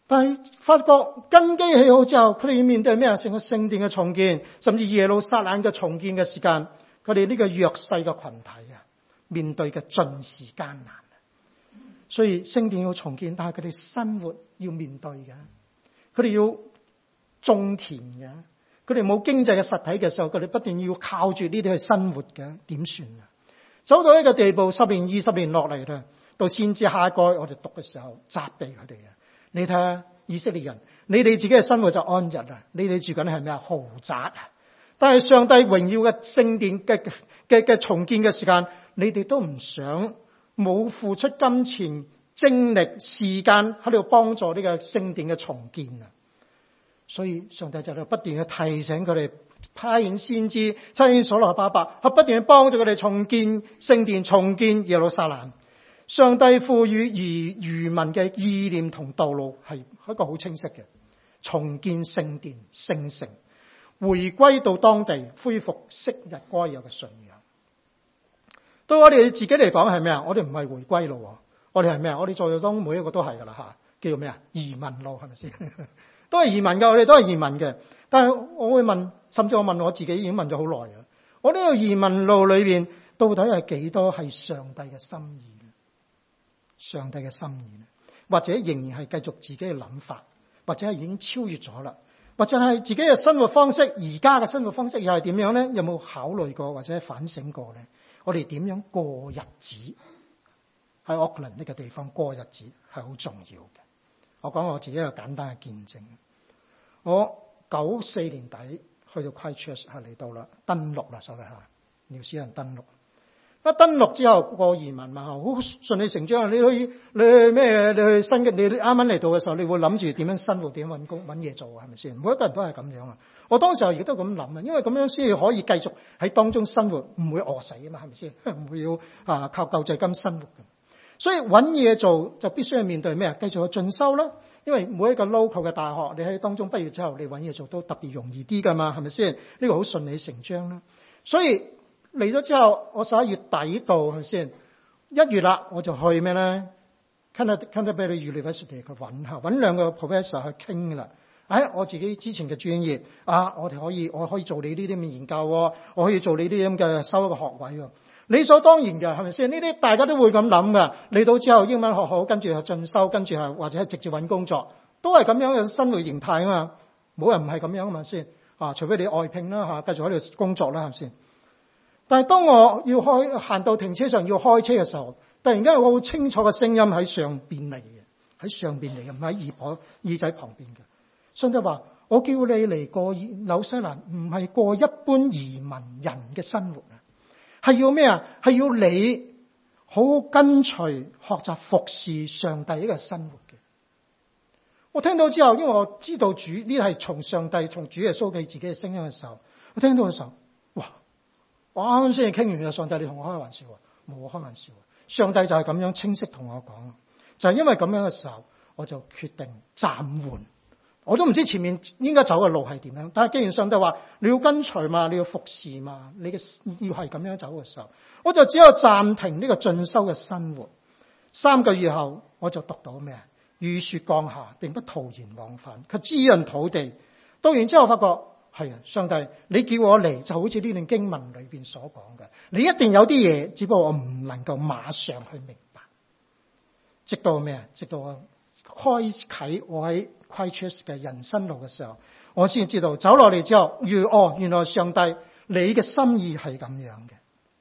S2: 但係發覺根基起好之後，佢哋要面對咩啊？成個聖殿嘅重建，甚至耶路撒冷嘅重建嘅時間，佢哋呢個弱勢嘅群體啊，面對嘅盡是艱難。所以聖殿要重建，但係佢哋生活要面對嘅，佢哋要種田嘅，佢哋冇經濟嘅實體嘅時候，佢哋不斷要靠住呢啲去生活嘅，點算啊？走到一個地步，十年二十年落嚟啦，到先至下一代我哋讀嘅時候責備佢哋啊！你睇下以色列人，你哋自己嘅生活就安逸啦，你哋住緊係咩啊？豪宅啊！但係上帝榮耀嘅聖殿嘅嘅嘅重建嘅時間，你哋都唔想，冇付出金錢、精力、時間喺度幫助呢個聖殿嘅重建啊！所以上帝就喺度不斷去提醒佢哋，派遣先知、差遣所羅巴伯，去不斷去幫助佢哋重建聖殿、重建耶路撒冷。上帝賦予愚愚民嘅意念同道路係一個好清晰嘅，重建聖殿、聖城，回歸到當地，恢復昔日該有嘅信仰。對我哋自己嚟講係咩啊？我哋唔係回歸咯，我哋係咩啊？我哋在座當每一個都係噶啦吓，叫做咩啊？移民路係咪先？都係移民嘅，我哋都係移民嘅。但係我會問，甚至我問我自己，已經問咗好耐啦。我呢個移民路裏邊，到底係幾多係上帝嘅心意？上帝嘅心意，或者仍然係繼續自己嘅諗法，或者係已經超越咗啦，或者係自己嘅生活方式，而家嘅生活方式又係點樣咧？有冇考慮過或者反省過咧？我哋點樣過日子？喺奧克蘭呢個地方過日子係好重要嘅。我講我自己一個簡單嘅見證。我九四年底去到 Christchurch 係嚟到啦，登陸啦，所謂嚇，紐西蘭登陸。一登陸之後過移民嘛，好順理成章。你去你去咩？你去新嘅，你啱啱嚟到嘅時候，你會諗住點樣生活，點樣揾工揾嘢做，係咪先？每一個人都係咁樣啊！我當時候亦都咁諗啊，因為咁樣先至可以繼續喺當中生活，唔會餓死啊嘛，係咪先？唔會要啊靠救濟金生活嘅。所以揾嘢做就必須要面對咩啊？繼續去進修啦。因為每一個 local 嘅大學，你喺當中畢業之後，你揾嘢做都特別容易啲噶嘛，係咪先？呢個好順理成章啦。所以嚟咗之後，我十一月底到係咪先？一月啦，我就去咩咧 Canterbury University 去揾下，揾兩個 professor 去傾啦。哎，我自己之前嘅專業啊，我哋可以我可以做你呢啲咁嘅研究，我可以做你啲咁嘅收一個學位。理所當然嘅，係咪先？呢啲大家都會咁諗噶。嚟到之後英文學好，跟住係進修，跟住係或者係直接揾工作，都係咁樣嘅生活形態啊嘛。冇人唔係咁樣啊嘛先啊，除非你外聘啦嚇，繼續喺度工作啦，係咪先？但係當我要開行到停車場要開車嘅時候，突然間有個好清楚嘅聲音喺上邊嚟嘅，喺上邊嚟嘅，唔喺耳旁耳仔旁邊嘅。上帝話：我叫你嚟過紐西蘭，唔係過一般移民人嘅生活啊！係要咩啊？係要你好好跟隨、學習服侍上帝呢個生活嘅。我聽到之後，因為我知道主呢係從上帝、從主耶穌嘅自己嘅聲音嘅時候，我聽到嘅時候，哇！我啱啱先至傾完嘅，上帝你同我開玩笑，冇我開玩笑。上帝就係咁樣清晰同我講，就係因為咁樣嘅時候，我就決定暫緩。我都唔知前面應該走嘅路係點樣，但係既然上帝話你要跟隨嘛，你要服侍嘛，你嘅要係咁樣走嘅時候，我就只有暫停呢個進修嘅生活。三個月後，我就讀到咩啊？雨雪降下，並不徒然往返，卻滋潤土地。讀完之後，發覺係啊，上帝，你叫我嚟就好似呢段經文裏邊所講嘅，你一定有啲嘢，只不過我唔能夠馬上去明白。直到咩啊？直到我開啟我喺 Christchurch 嘅人生路嘅時候，我先知道走落嚟之後，原哦原來上帝你嘅心意係咁樣嘅。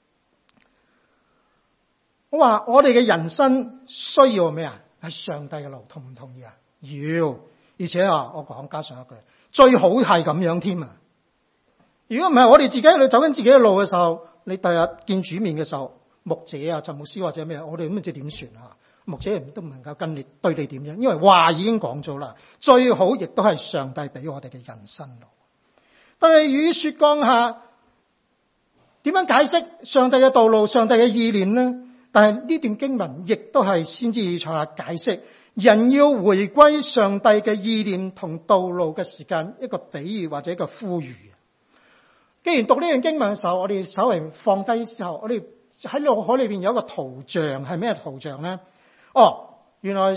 S2: 我話我哋嘅人生需要咩啊？係上帝嘅路，同唔同意啊？要，而且啊，我講加上一句，最好係咁樣添啊！如果唔係，我哋自己喺度走緊自己嘅路嘅時候，你第日見主面嘅時候，牧者啊、陳牧師或者咩，我哋都唔知點算啊！牧者都唔能夠跟你對你點樣，因為話已經講咗啦。最好亦都係上帝俾我哋嘅人生路。但係雨雪降下，點樣解釋上帝嘅道路、上帝嘅意念呢？但係呢段經文亦都係先知以賽亞解釋人要回歸上帝嘅意念同道路嘅時間，一個比喻或者一個呼籲。既然讀呢段經文嘅時候，我哋稍微放低之後，我哋喺腦海裏邊有一個圖像，係咩圖像呢？哦，原來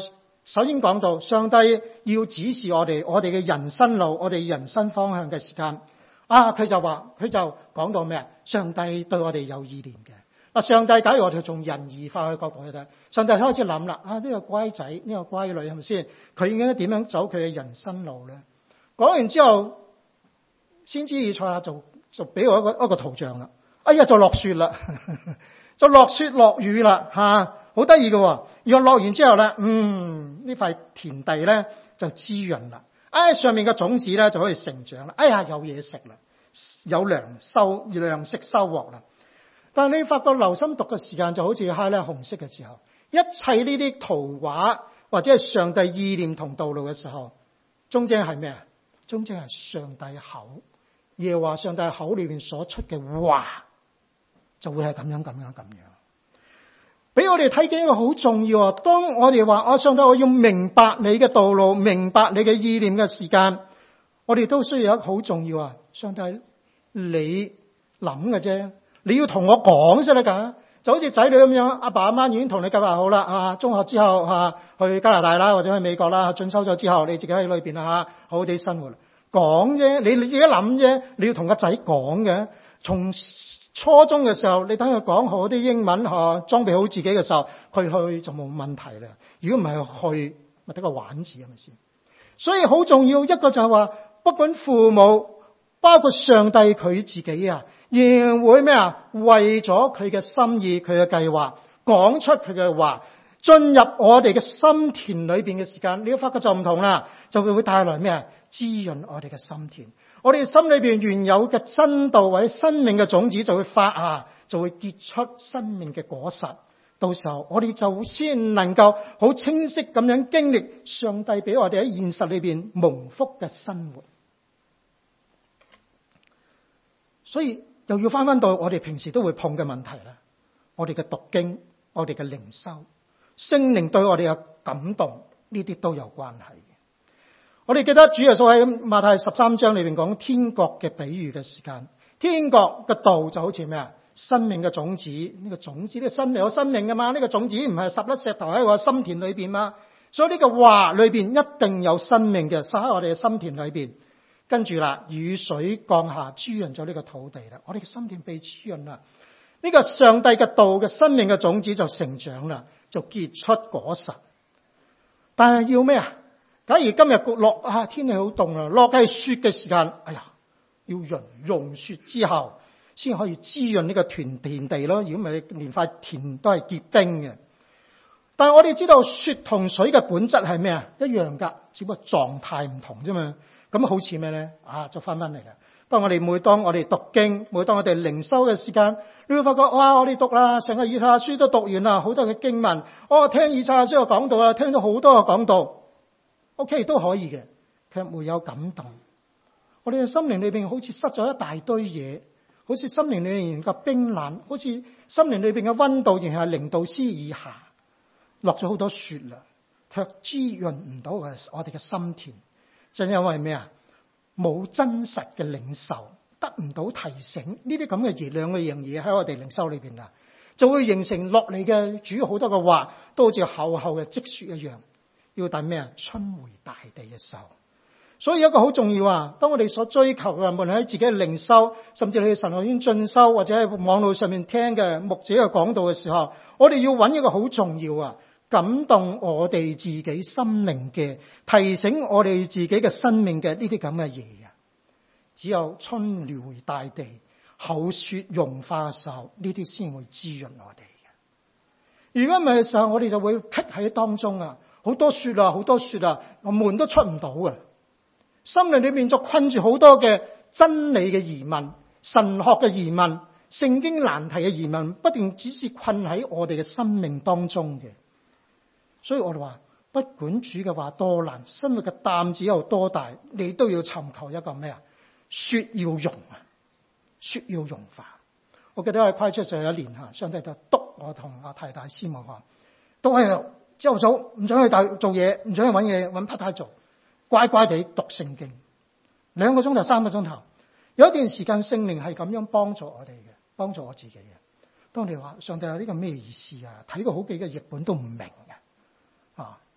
S2: 首先講到上帝要指示我哋我哋嘅人生路，我哋人生方向嘅時間啊，佢就話佢就講到咩啊？上帝對我哋有意念嘅。嗱，上帝假如我哋從仁義化嘅角度去睇，上帝開始諗啦，啊呢個乖仔呢個乖女係咪先？佢應該點樣走佢嘅人生路咧？講完之後，先知以賽亞就就俾我一個一個圖像啦。哎呀，就落雪啦，就落雪落雨啦，吓，好得意嘅。若落完之後咧，嗯，呢塊田地咧就滋潤啦，哎，上面嘅種子咧就可以成長啦。哎呀，有嘢食啦，有糧收糧食收穫啦。但係你發覺留心讀嘅時間就好似 highlight 紅色嘅時候，一切呢啲圖畫或者係上帝意念同道路嘅時候，終正係咩啊？終正係上帝口，耶和華上帝口裏邊所出嘅話，就會係咁樣咁樣咁樣。俾我哋睇見一個好重要啊！當我哋話我上帝我要明白你嘅道路，明白你嘅意念嘅時間，我哋都需要一個好重要啊！上帝你諗嘅啫。你要同我講先得噶，就好似仔女咁樣，阿爸阿媽已經同你計劃好啦，啊，中學之後啊去加拿大啦，或者去美國啦，進修咗之後，你自己喺裏邊啊好好地生活。講啫，你你自己諗啫，你要同個仔講嘅。從初中嘅時候，你等佢講好啲英文，吓裝備好自己嘅時候，佢去就冇問題啦。如果唔係去，咪得個玩字係咪先？所以好重要一個就係話，不管父母，包括上帝佢自己啊。仍然會咩啊？為咗佢嘅心意、佢嘅計劃，講出佢嘅話，進入我哋嘅心田裏邊嘅時間，你會發覺就唔同啦，就會會帶來咩啊？滋潤我哋嘅心田，我哋心裏邊原有嘅真道或者生命嘅種子就會發芽，就會結出生命嘅果實。到時候我哋就先能夠好清晰咁樣經歷上帝俾我哋喺現實裏邊蒙福嘅生活。所以又要翻翻到我哋平時都會碰嘅問題啦，我哋嘅讀經，我哋嘅靈修，聖靈對我哋嘅感動，呢啲都有關係嘅。我哋記得主耶穌喺馬太十三章裏邊講天國嘅比喻嘅時間，天國嘅道就好似咩啊？生命嘅種子，呢個種子呢個生命有生命噶嘛？呢個種子唔係十粒石頭喺我心田裏邊嘛？所以呢個話裏邊一定有生命嘅，撒喺我哋嘅心田裏邊。跟住啦，雨水降下，滋潤咗呢個土地啦。我哋嘅心田被滋潤啦，呢個上帝嘅道嘅生命嘅種子就成長啦，就結出果實。但係要咩啊？假如今日落啊，天氣好凍啊，落嘅係雪嘅時間，哎呀，要融融雪之後，先可以滋潤呢個田田地咯。如果唔係，連塊田都係結冰嘅。但係我哋知道雪同水嘅本質係咩啊？一樣噶，只不過狀態唔同啫嘛。咁好似咩咧？啊，就翻翻嚟啦。當我哋每當我哋讀經，每當我哋靈修嘅時間，你會發覺哇！我哋讀啦，成個以賽亞書都讀完啦，好多嘅經文。我、哦、聽以賽亞書嘅講道啦，聽咗好多嘅講道。OK 都可以嘅，卻沒有感動。我哋嘅心靈裏邊好似塞咗一大堆嘢，好似心靈裏邊嘅冰冷，好似心靈裏邊嘅溫度仍係零度 C 以下，落咗好多雪啦，卻滋潤唔到我我哋嘅心田。就因為咩啊？冇真實嘅領受，得唔到提醒，呢啲咁嘅熱兩嘅樣嘢喺我哋靈修裏邊啊，就會形成落嚟嘅主好多嘅話，都好似厚厚嘅積雪一樣。要等咩啊？春回大地嘅時候。所以一個好重要啊！當我哋所追求嘅，無論喺自己嘅靈修，甚至你去神學院進修，或者喺網絡上面聽嘅牧者嘅講道嘅時候，我哋要揾一個好重要啊！感動我哋自己心靈嘅，提醒我哋自己嘅生命嘅呢啲咁嘅嘢啊！只有春回大地，厚雪融化嘅時候，呢啲先會滋潤我哋嘅。如果唔係嘅時候，我哋就會棘喺當中啊！好多雪啊，好多雪啊，我門都出唔到啊！心靈裏面就困住好多嘅真理嘅疑問、神學嘅疑問、聖經難題嘅疑問，不斷只是困喺我哋嘅生命當中嘅。所以我哋話，不管主嘅話多難，生活嘅擔子有多大，你都要尋求一個咩啊？雪要融啊，雪要融化。我記得喺快出上有一年吓，上帝就督我同阿太太師母話，都喺度朝頭早唔想去大做嘢，唔想去搵嘢搵 part time做，乖乖地讀聖經，兩個鐘頭、三個鐘頭。有一段時間聖靈係咁樣幫助我哋嘅，幫助我自己嘅。當你話上帝有呢個咩意思啊？睇過好幾個譯本都唔明嘅。啊！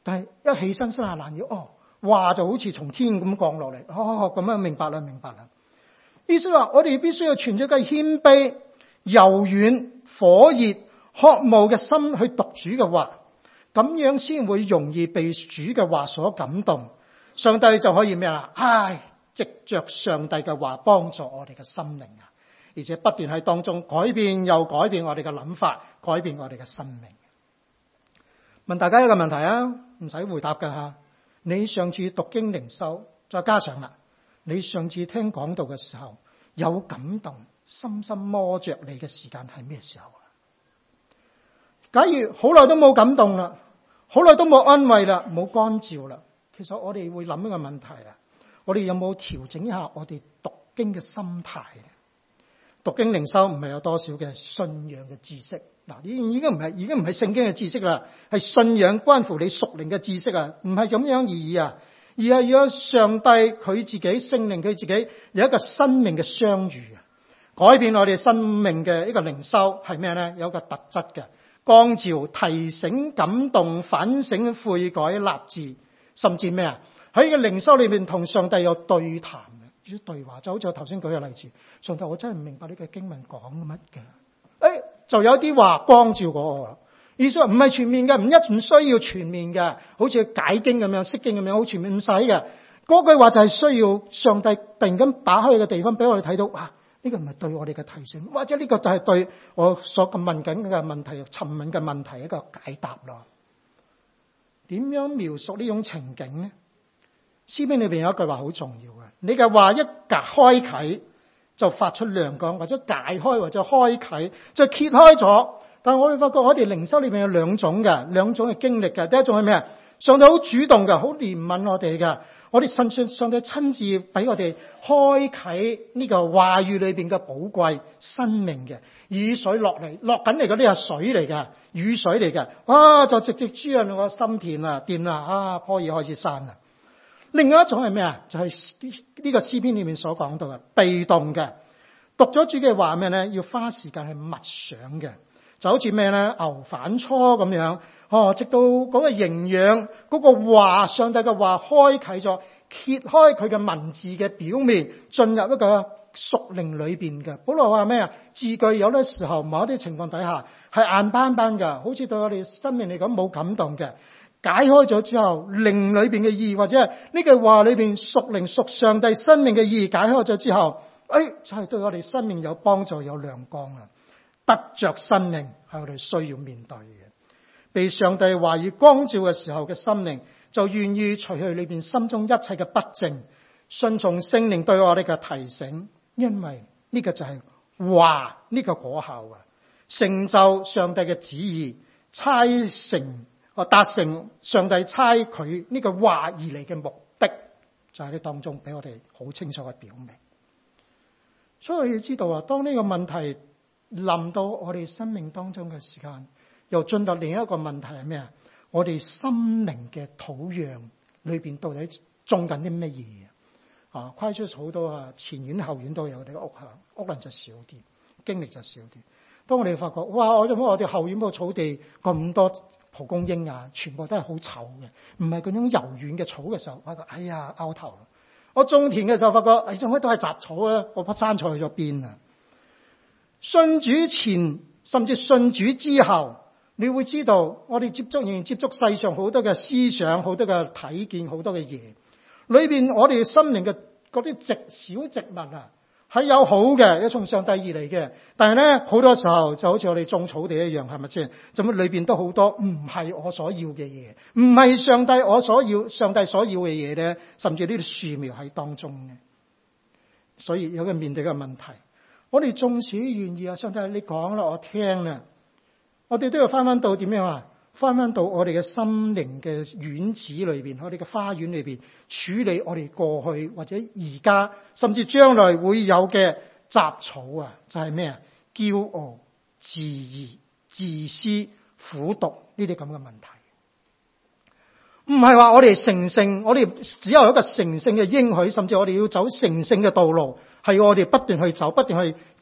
S2: 但係一起身伸下懶腰，哦，話就好似從天咁降落嚟，哦咁樣明白啦，明白啦。意思話我哋必須要存咗個謙卑、柔軟、火熱、渴慕嘅心去讀主嘅話，咁樣先會容易被主嘅話所感動，上帝就可以咩啦？唉，藉着上帝嘅話幫助我哋嘅心靈啊，而且不斷喺當中改變又改變我哋嘅諗法，改變我哋嘅生命。問大家一個問題啊，唔使回答㗎吓。你上次讀經靈修，再加上啦，你上次聽講道嘅時候有感動，深深摸着你嘅時間係咩時候啊？假如好耐都冇感動啦，好耐都冇安慰啦，冇光照啦，其實我哋會諗一個問題啊，我哋有冇調整一下我哋讀經嘅心態？讀經靈修唔係有多少嘅信仰嘅知識，嗱，已已經唔係，已經唔係聖經嘅知識啦，係信仰關乎你屬靈嘅知識啊，唔係咁樣而已啊，而係要上帝佢自己聖靈佢自己有一個生命嘅相遇啊，改變我哋生命嘅一個靈修係咩咧？有一個特質嘅光照、提醒、感動、反省、悔改、立志，甚至咩啊？喺個靈修裏面同上帝有對談。啲對話就好似我頭先舉嘅例子，上帝我真係唔明白呢個經文講乜嘅，誒就有啲話光照過我，意思話唔係全面嘅，唔一唔需要全面嘅，好似解經咁樣、釋經咁樣，好全面唔使嘅。嗰句話就係需要上帝突然間打開嘅地方，俾我哋睇到，哇！呢個唔係對我哋嘅提醒，或者呢個就係對我所咁問緊嘅問題、尋問嘅問題一個解答咯。點樣描述呢種情景呢？詩篇裏邊有一句話好重要嘅，你嘅話一格開啟就發出亮光，或者解開或者開啟就揭開咗。但係我哋發覺我哋靈修裏邊有兩種嘅，兩種嘅經歷嘅。第一種係咩啊？上帝好主動嘅，好憐憫我哋嘅。我哋信信上帝親自俾我哋開啟呢個話語裏邊嘅寶貴生命嘅雨水落嚟，落緊嚟嗰啲係水嚟嘅，雨水嚟嘅。哇！就直接滋潤我心田啊，掂啦啊，可以開始生啦。另外一種係咩啊？就係、是、呢個詩篇裏面所講到嘅被動嘅，讀咗主嘅話咩咧？要花時間去默想嘅，就好似咩咧？牛反芻咁樣，哦，直到嗰個營養嗰個話，上帝嘅話開啟咗，揭開佢嘅文字嘅表面，進入一個屬靈裏邊嘅。保羅話咩啊？字句有啲時候某一啲情況底下係硬邦邦嘅，好似對我哋生命嚟講冇感動嘅。解開咗之後，靈裏邊嘅意義，或者係呢句話裏邊屬靈屬上帝生命嘅意義，解開咗之後，誒，就係對我哋生命有幫助、有亮光啊！得着生命係我哋需要面對嘅。被上帝話語光照嘅時候嘅心靈，就願意除去裏邊心中一切嘅不正，順從聖靈對我哋嘅提醒，因為呢個就係話呢個果效啊，成就上帝嘅旨意，差成。我達成上帝差佢呢個話而嚟嘅目的，就喺呢當中俾我哋好清楚嘅表明。所以我要知道啊，當呢個問題臨到我哋生命當中嘅時間，又進入另一個問題係咩啊？我哋心靈嘅土壤裏邊到底種緊啲乜嘢啊？跨出好多啊，前院後院都有我哋嘅屋嚇，屋崙就少啲，經歷就少啲。當我哋發覺，哇！我做乜我哋後院個草地咁多蒲公英啊，全部都係好醜嘅，唔係嗰種柔軟嘅草嘅時候，發覺哎呀拗頭啦！我種田嘅時候發覺，哎，種乜都係雜草啊！我棵生菜去咗邊啊？信主前甚至信主之後，你會知道我哋接觸仍然接觸世上好多嘅思想，好多嘅睇見，好多嘅嘢裏邊，我哋心靈嘅嗰啲植小植物啊，係有好嘅，有從上帝而嚟嘅。但係咧，好多時候就好似我哋種草地一樣，係咪先？咁裏邊都好多唔係我所要嘅嘢，唔係上帝我所要，上帝所要嘅嘢咧，甚至呢啲樹苗喺當中嘅。所以有個面對嘅問題，我哋縱使願意啊，上帝你講啦，我聽啦，我哋都要翻翻到點樣啊？翻翻到我哋嘅心靈嘅院子裏邊，我哋嘅花園裏邊處理我哋過去或者而家甚至將來會有嘅雜草啊，就係咩啊？驕傲、自義、自私、苦毒呢啲咁嘅問題。唔係話我哋成聖，我哋只有一個成聖嘅應許，甚至我哋要走成聖嘅道路，係我哋不斷去走，不斷去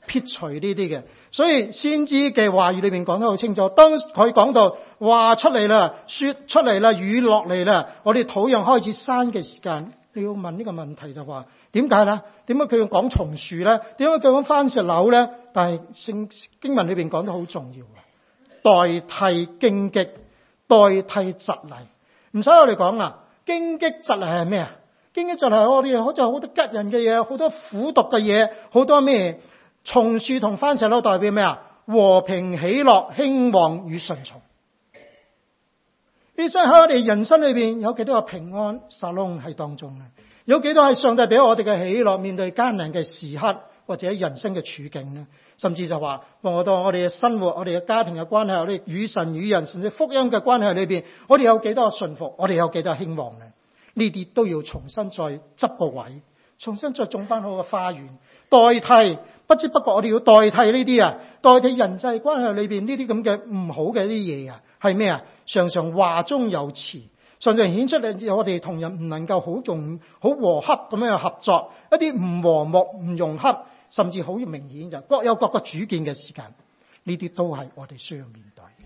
S2: 撇除呢啲嘅。所以先知嘅話語裏邊講得好清楚，當佢講到話出嚟啦，雪出嚟啦，雨落嚟啦，我哋土壤開始生嘅時間，你要問呢個問題就話點解咧？點解佢要講松樹咧？點解佢講番石榴咧？但係聖經文裏邊講得好重要嘅，代替荊棘，代替蒺藜。唔使我哋講啦，荊棘蒺藜係咩啊？荊棘蒺藜我哋好似好多吉人嘅嘢，好多苦毒嘅嘢，好多咩？松樹同番石榴代表咩啊？和平、喜樂、興旺與順從。其實喺我哋人生裏邊有幾多個平安沙龍喺當中咧？有幾多係上帝俾我哋嘅喜樂，面對艱難嘅時刻或者人生嘅處境呢？甚至就話，我到我哋嘅生活、我哋嘅家庭嘅關係、我哋與神與人甚至福音嘅關係裏邊，我哋有幾多信服？我哋有幾多興旺呢？呢啲都要重新再執個位，重新再種翻好個花園，代替不知不覺我哋要代替呢啲啊，代替人際關係裏邊呢啲咁嘅唔好嘅啲嘢啊，係咩啊？常常話中有詞，常常顯出嚟我哋同人唔能夠好用好和洽咁樣嘅合作，一啲唔和睦唔融洽，甚至好明顯就各有各個主見嘅時間，呢啲都係我哋需要面對嘅。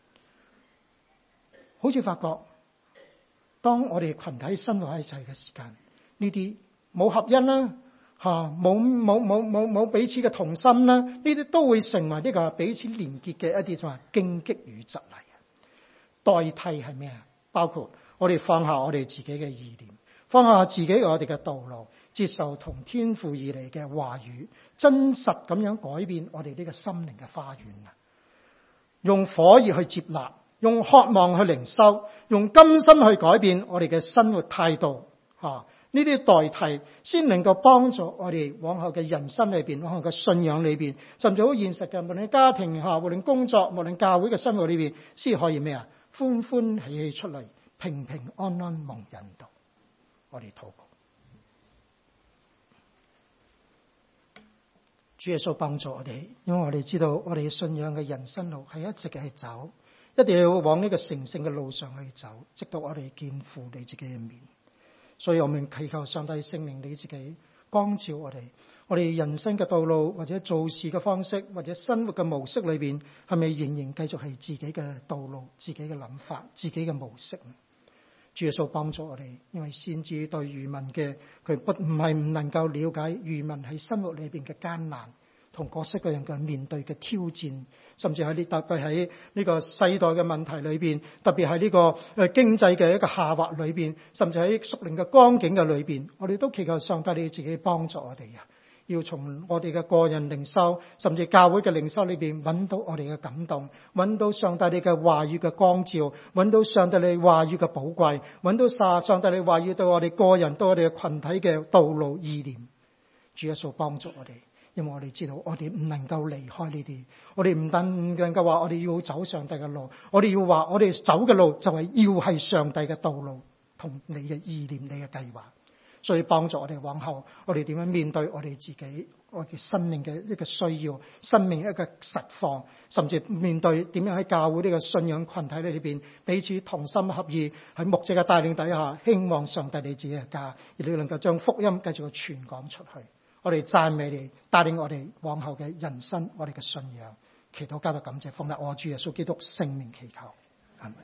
S2: 好似發覺當我哋群體生活喺一齊嘅時間，呢啲冇合一啦，吓冇冇冇冇冇彼此嘅同心啦，呢啲都會成為呢個彼此連結嘅一啲就係荊棘與蒺藜。代替係咩啊？包括我哋放下我哋自己嘅意念，放下自己我哋嘅道路，接受同天父而嚟嘅話語，真實咁樣改變我哋呢個心靈嘅花園啊！用火熱去接納，用渴望去靈修，用甘心去改變我哋嘅生活態度啊！呢啲代替先能夠幫助我哋往後嘅人生裏邊，往後嘅信仰裏邊，甚至好現實嘅，無論家庭下，無論工作，無論教會嘅生活裏邊，先可以咩啊？歡歡喜喜出嚟，平平安安蒙引導。我哋禱告，主耶穌幫助我哋，因為我哋知道我哋信仰嘅人生路係一直嘅走，一定要往呢個成聖嘅路上去走，直到我哋見父你自己嘅面。所以我們祈求上帝聖靈你自己光照我哋，我哋人生嘅道路或者做事嘅方式或者生活嘅模式裏邊，係咪仍然繼續係自己嘅道路、自己嘅諗法、自己嘅模式？主耶穌幫助我哋，因為先知對餘民嘅佢不唔係唔能夠了解餘民喺生活裏邊嘅艱難同各式各樣嘅面對嘅挑戰，甚至喺呢特別喺呢個世代嘅問題裏邊，特別喺呢個誒經濟嘅一個下滑裏邊，甚至喺屬靈嘅光景嘅裏邊，我哋都祈求上帝你自己幫助我哋啊！要從我哋嘅個人靈修，甚至教會嘅靈修裏邊揾到我哋嘅感動，揾到上帝你嘅話語嘅光照，揾到上帝你話語嘅寶貴，揾到上上帝你話語對我哋個人、對我哋嘅群體嘅道路意念。主耶穌幫助我哋，因為我哋知道我哋唔能夠離開呢啲，我哋唔能唔能夠話我哋要走上帝嘅路，我哋要話我哋走嘅路就係要係上帝嘅道路同你嘅意念、你嘅計劃。所以幫助我哋往後，我哋點樣面對我哋自己，我哋生命嘅一個需要，生命一個實況，甚至面對點樣喺教會呢個信仰群體裏邊彼此同心合意，喺牧者嘅帶領底下，興旺上帝你自己嘅家，而你能夠將福音繼續去傳講出去。我哋讚美你，帶領我哋往後嘅人生，我哋嘅信仰，祈禱交託感謝，奉立我主耶穌基督聖名祈求，阿們。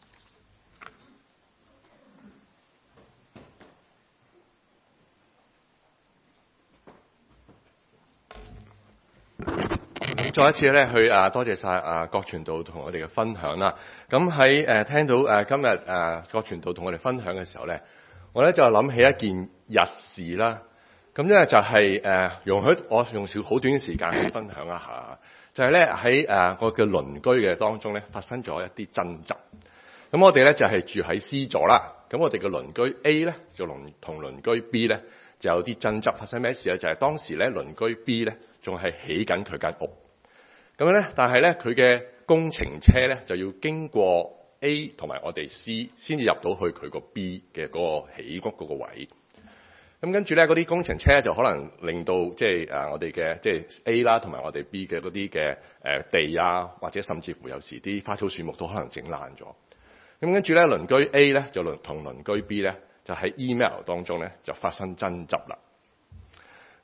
S3: 再一次咧去啊，多謝晒啊郭傳道同我哋嘅分享啦。咁喺誒聽到誒今日誒郭傳道同我哋分享嘅時候咧，我咧就諗起一件日事啦。咁咧就係誒容許我用少好短嘅時間去分享一下，就係咧喺誒我嘅鄰居嘅當中咧發生咗一啲爭執。咁我哋咧就係住喺 C 座啦。咁我哋嘅鄰居 A 咧就鄰同鄰居 B 咧就有啲爭執。發生咩事咧？就係當時咧鄰居 B 咧仲係起緊佢間屋。咁樣咧，但係咧佢嘅工程車咧就要經過 A 同埋我哋 C 先至入到去佢個 B 嘅嗰個起屋嗰個位。咁跟住咧嗰啲工程車就可能令到即係誒我哋嘅即係 A 啦同埋我哋 B 嘅嗰啲嘅誒地啊，或者甚至乎有時啲花草樹木都可能整爛咗。咁跟住咧鄰居 A 咧就同鄰居 B 咧就喺 email 當中咧就發生爭執啦。咁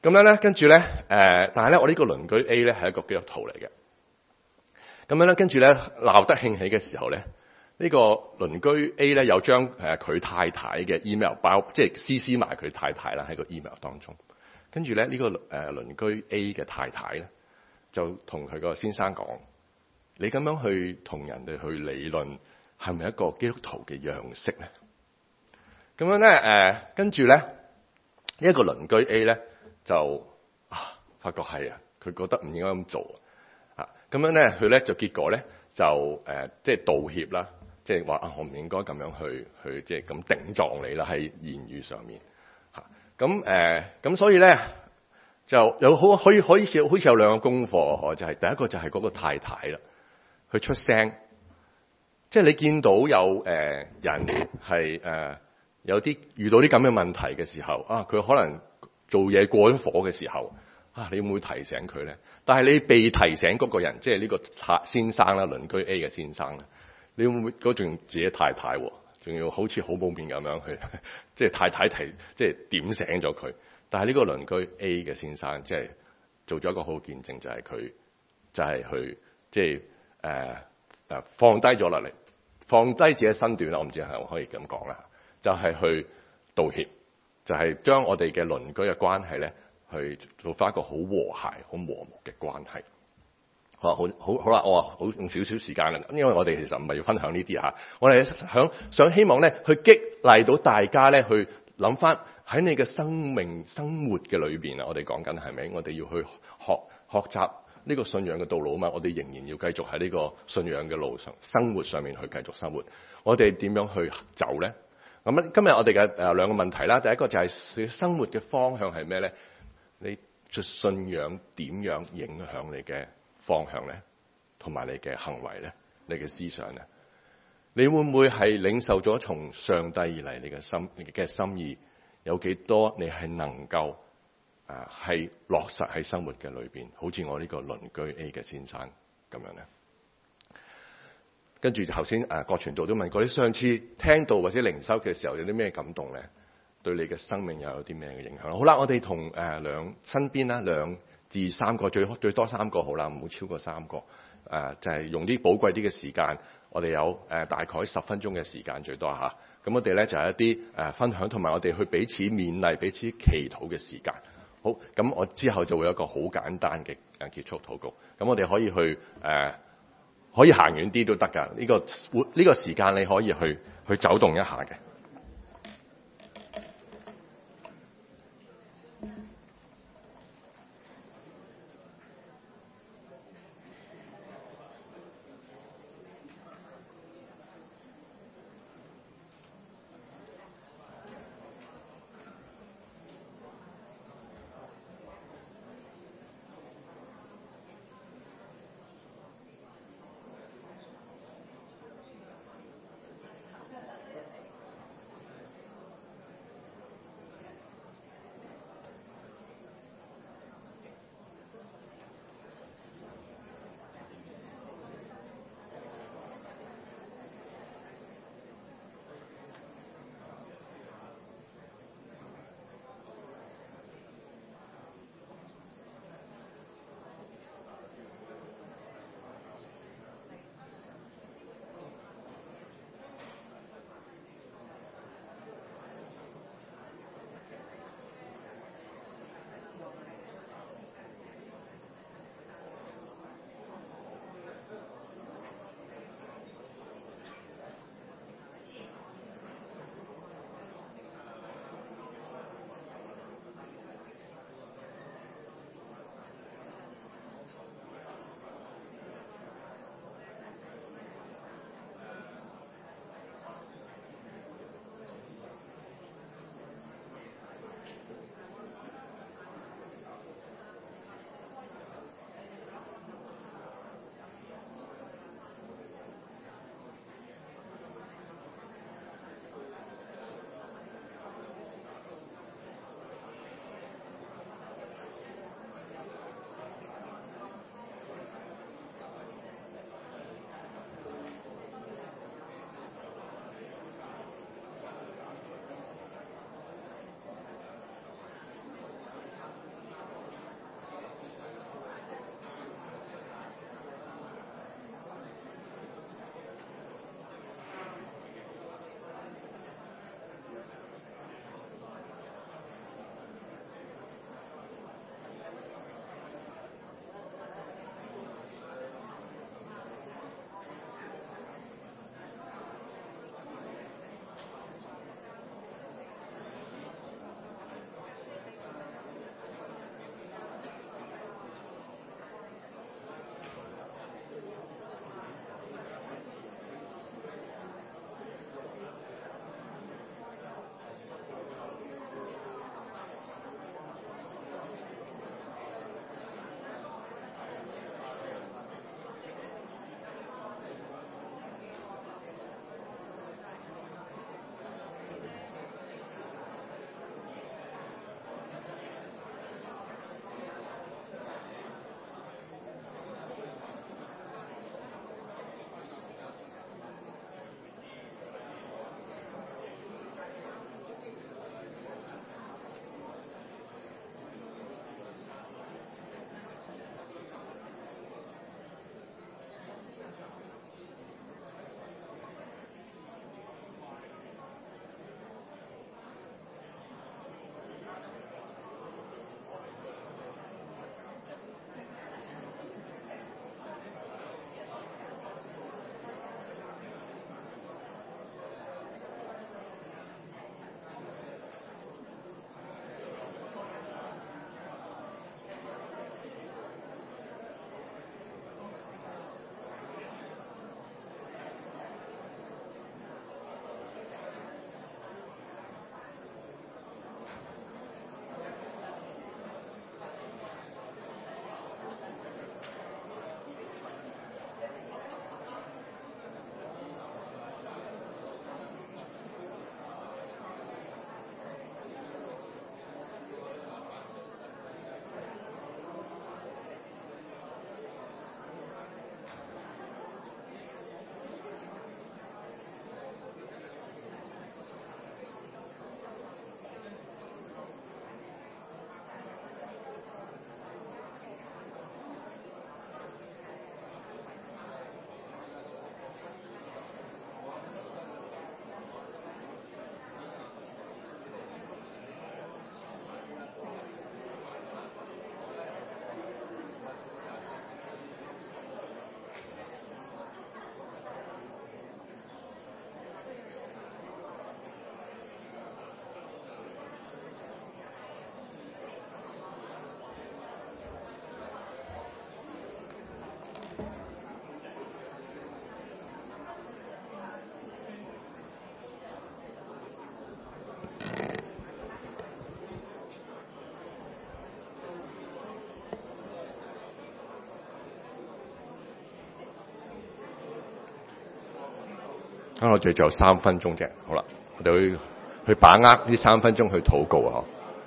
S3: 咁樣咧，跟住咧，誒、呃，但係咧，我呢個鄰居 A 咧係一個基督徒嚟嘅。咁樣咧，跟住咧鬧得興起嘅時候咧，呢、這個鄰居 A 咧有將誒佢太太嘅 email 包，即係 C C 埋佢太太啦喺個 email 當中。跟住咧呢、這個誒鄰居 A 嘅太太咧就同佢個先生講：你咁樣去同人哋去理論，係咪一個基督徒嘅樣式咧？咁樣咧，誒、呃，跟住咧呢一、這個鄰居 A 咧就啊發覺係啊，佢覺得唔應該咁做。咁樣咧，佢咧就結果咧就誒、呃，即係道歉啦，即係話啊，我唔應該咁樣去去即係咁頂撞你啦，喺言語上面嚇。咁、啊、誒，咁、呃、所以咧就有好可以可以好似有兩個功課，就係、是、第一個就係嗰個太太啦，去出聲。即係你見到有誒、呃、人係誒、呃、有啲遇到啲咁嘅問題嘅時候啊，佢可能做嘢過咗火嘅時候。啊！你會唔會提醒佢咧？但係你被提醒嗰個人，即係呢個先生啦，鄰居 A 嘅先生啦，你會唔會嗰仲自己太太喎？仲要好似好冇面咁樣去，即係太太提，即係點醒咗佢。但係呢個鄰居 A 嘅先生，即係做咗一個好見證，就係佢就係去即係誒誒放低咗落嚟，放低自己身段啦。我唔知係咪可以咁講啦，就係去道歉，就係將我哋嘅鄰居嘅關係咧。去做翻一個好和諧、好和睦嘅關係。好，好，好，好啦，我話好用少少時間啦，因為我哋其實唔係要分享呢啲嚇，我哋想想希望咧，去激勵到大家咧，去諗翻喺你嘅生命生活嘅裏邊啊，我哋講緊係咪？我哋要去學學習呢個信仰嘅道路啊嘛，我哋仍然要繼續喺呢個信仰嘅路上、生活上面去繼續生活。我哋點樣去走咧？咁今日我哋嘅誒兩個問題啦，第一個就係生活嘅方向係咩咧？你嘅信仰點樣影響你嘅方向咧？同埋你嘅行為咧？你嘅思想咧？你會唔會係領受咗從上帝而嚟你嘅心嘅心意？有幾多你係能夠啊係落實喺生活嘅裏邊？好似我呢個鄰居 A 嘅先生咁樣咧。跟住頭先誒郭傳道都問過，你上次聽到或者靈修嘅時候有啲咩感動咧？對你嘅生命又有啲咩嘅影響？好啦，我哋同誒兩身邊啦，兩至三個，最最多三個好啦，唔好超過三個。誒、呃、就係、是、用啲寶貴啲嘅時間，我哋有誒、呃、大概十分鐘嘅時間最多嚇。咁我哋咧就係、是、一啲誒、呃、分享，同埋我哋去彼此勉勵、彼此祈禱嘅時間。好，咁我之後就會有一個好簡單嘅誒結束禱告。咁我哋可以去誒、呃、可以行遠啲都得㗎。呢、這個呢、這個時間你可以去去走動一下嘅。 咁我哋仲有三分鐘啫，好啦，我哋去去把握呢三分鐘去禱告啊！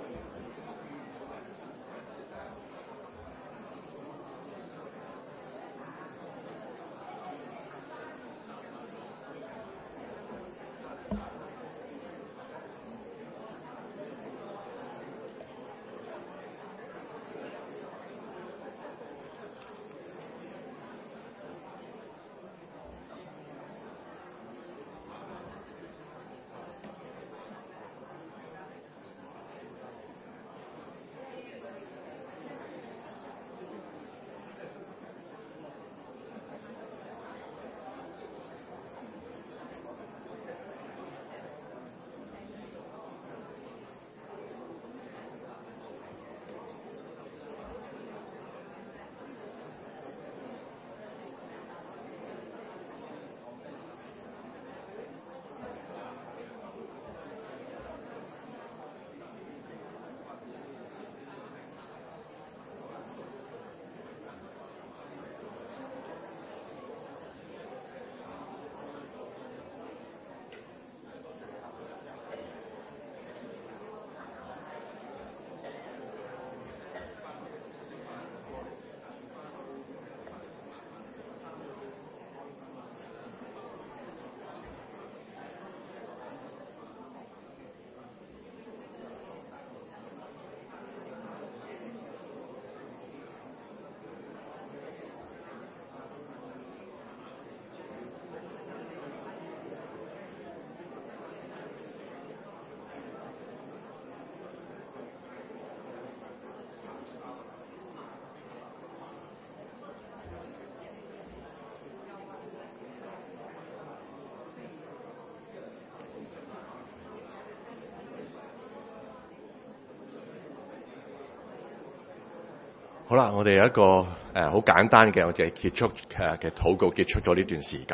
S3: 好啦，我哋有一個誒好、呃、簡單嘅我哋結束誒嘅禱告，結束咗呢段時間。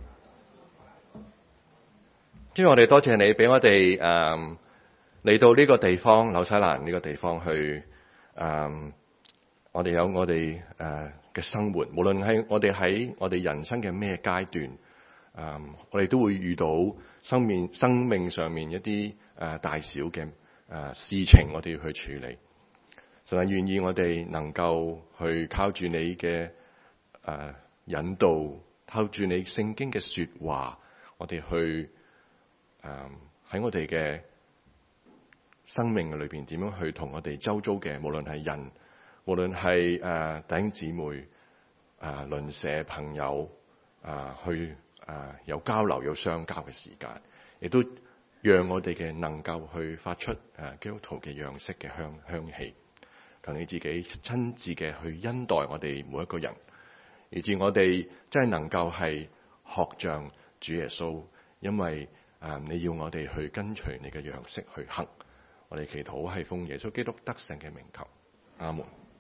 S3: 因為我哋多謝你俾我哋誒嚟到呢個地方紐西蘭呢個地方去誒、呃，我哋有我哋誒嘅生活，無論係我哋喺我哋人生嘅咩階段，誒、呃、我哋都會遇到生命生命上面一啲誒、呃、大小嘅誒、呃、事情，我哋要去處理。神係願意我哋能夠去靠住你嘅誒、呃、引導，靠住你聖經嘅說話，我哋去誒喺、呃、我哋嘅生命嘅裏邊，點樣去同我哋周遭嘅，無論係人，無論係誒弟兄姊妹、誒、呃、鄰舍朋友，啊、呃、去誒、呃、有交流有相交嘅時間，亦都讓我哋嘅能夠去發出誒、呃、基督徒嘅樣式嘅香香氣。求你自己親自嘅去恩待我哋每一個人，以致我哋真係能夠係學像主耶穌，因為啊你要我哋去跟隨你嘅樣式去行。我哋祈禱係奉耶穌基督得勝嘅名求，阿門。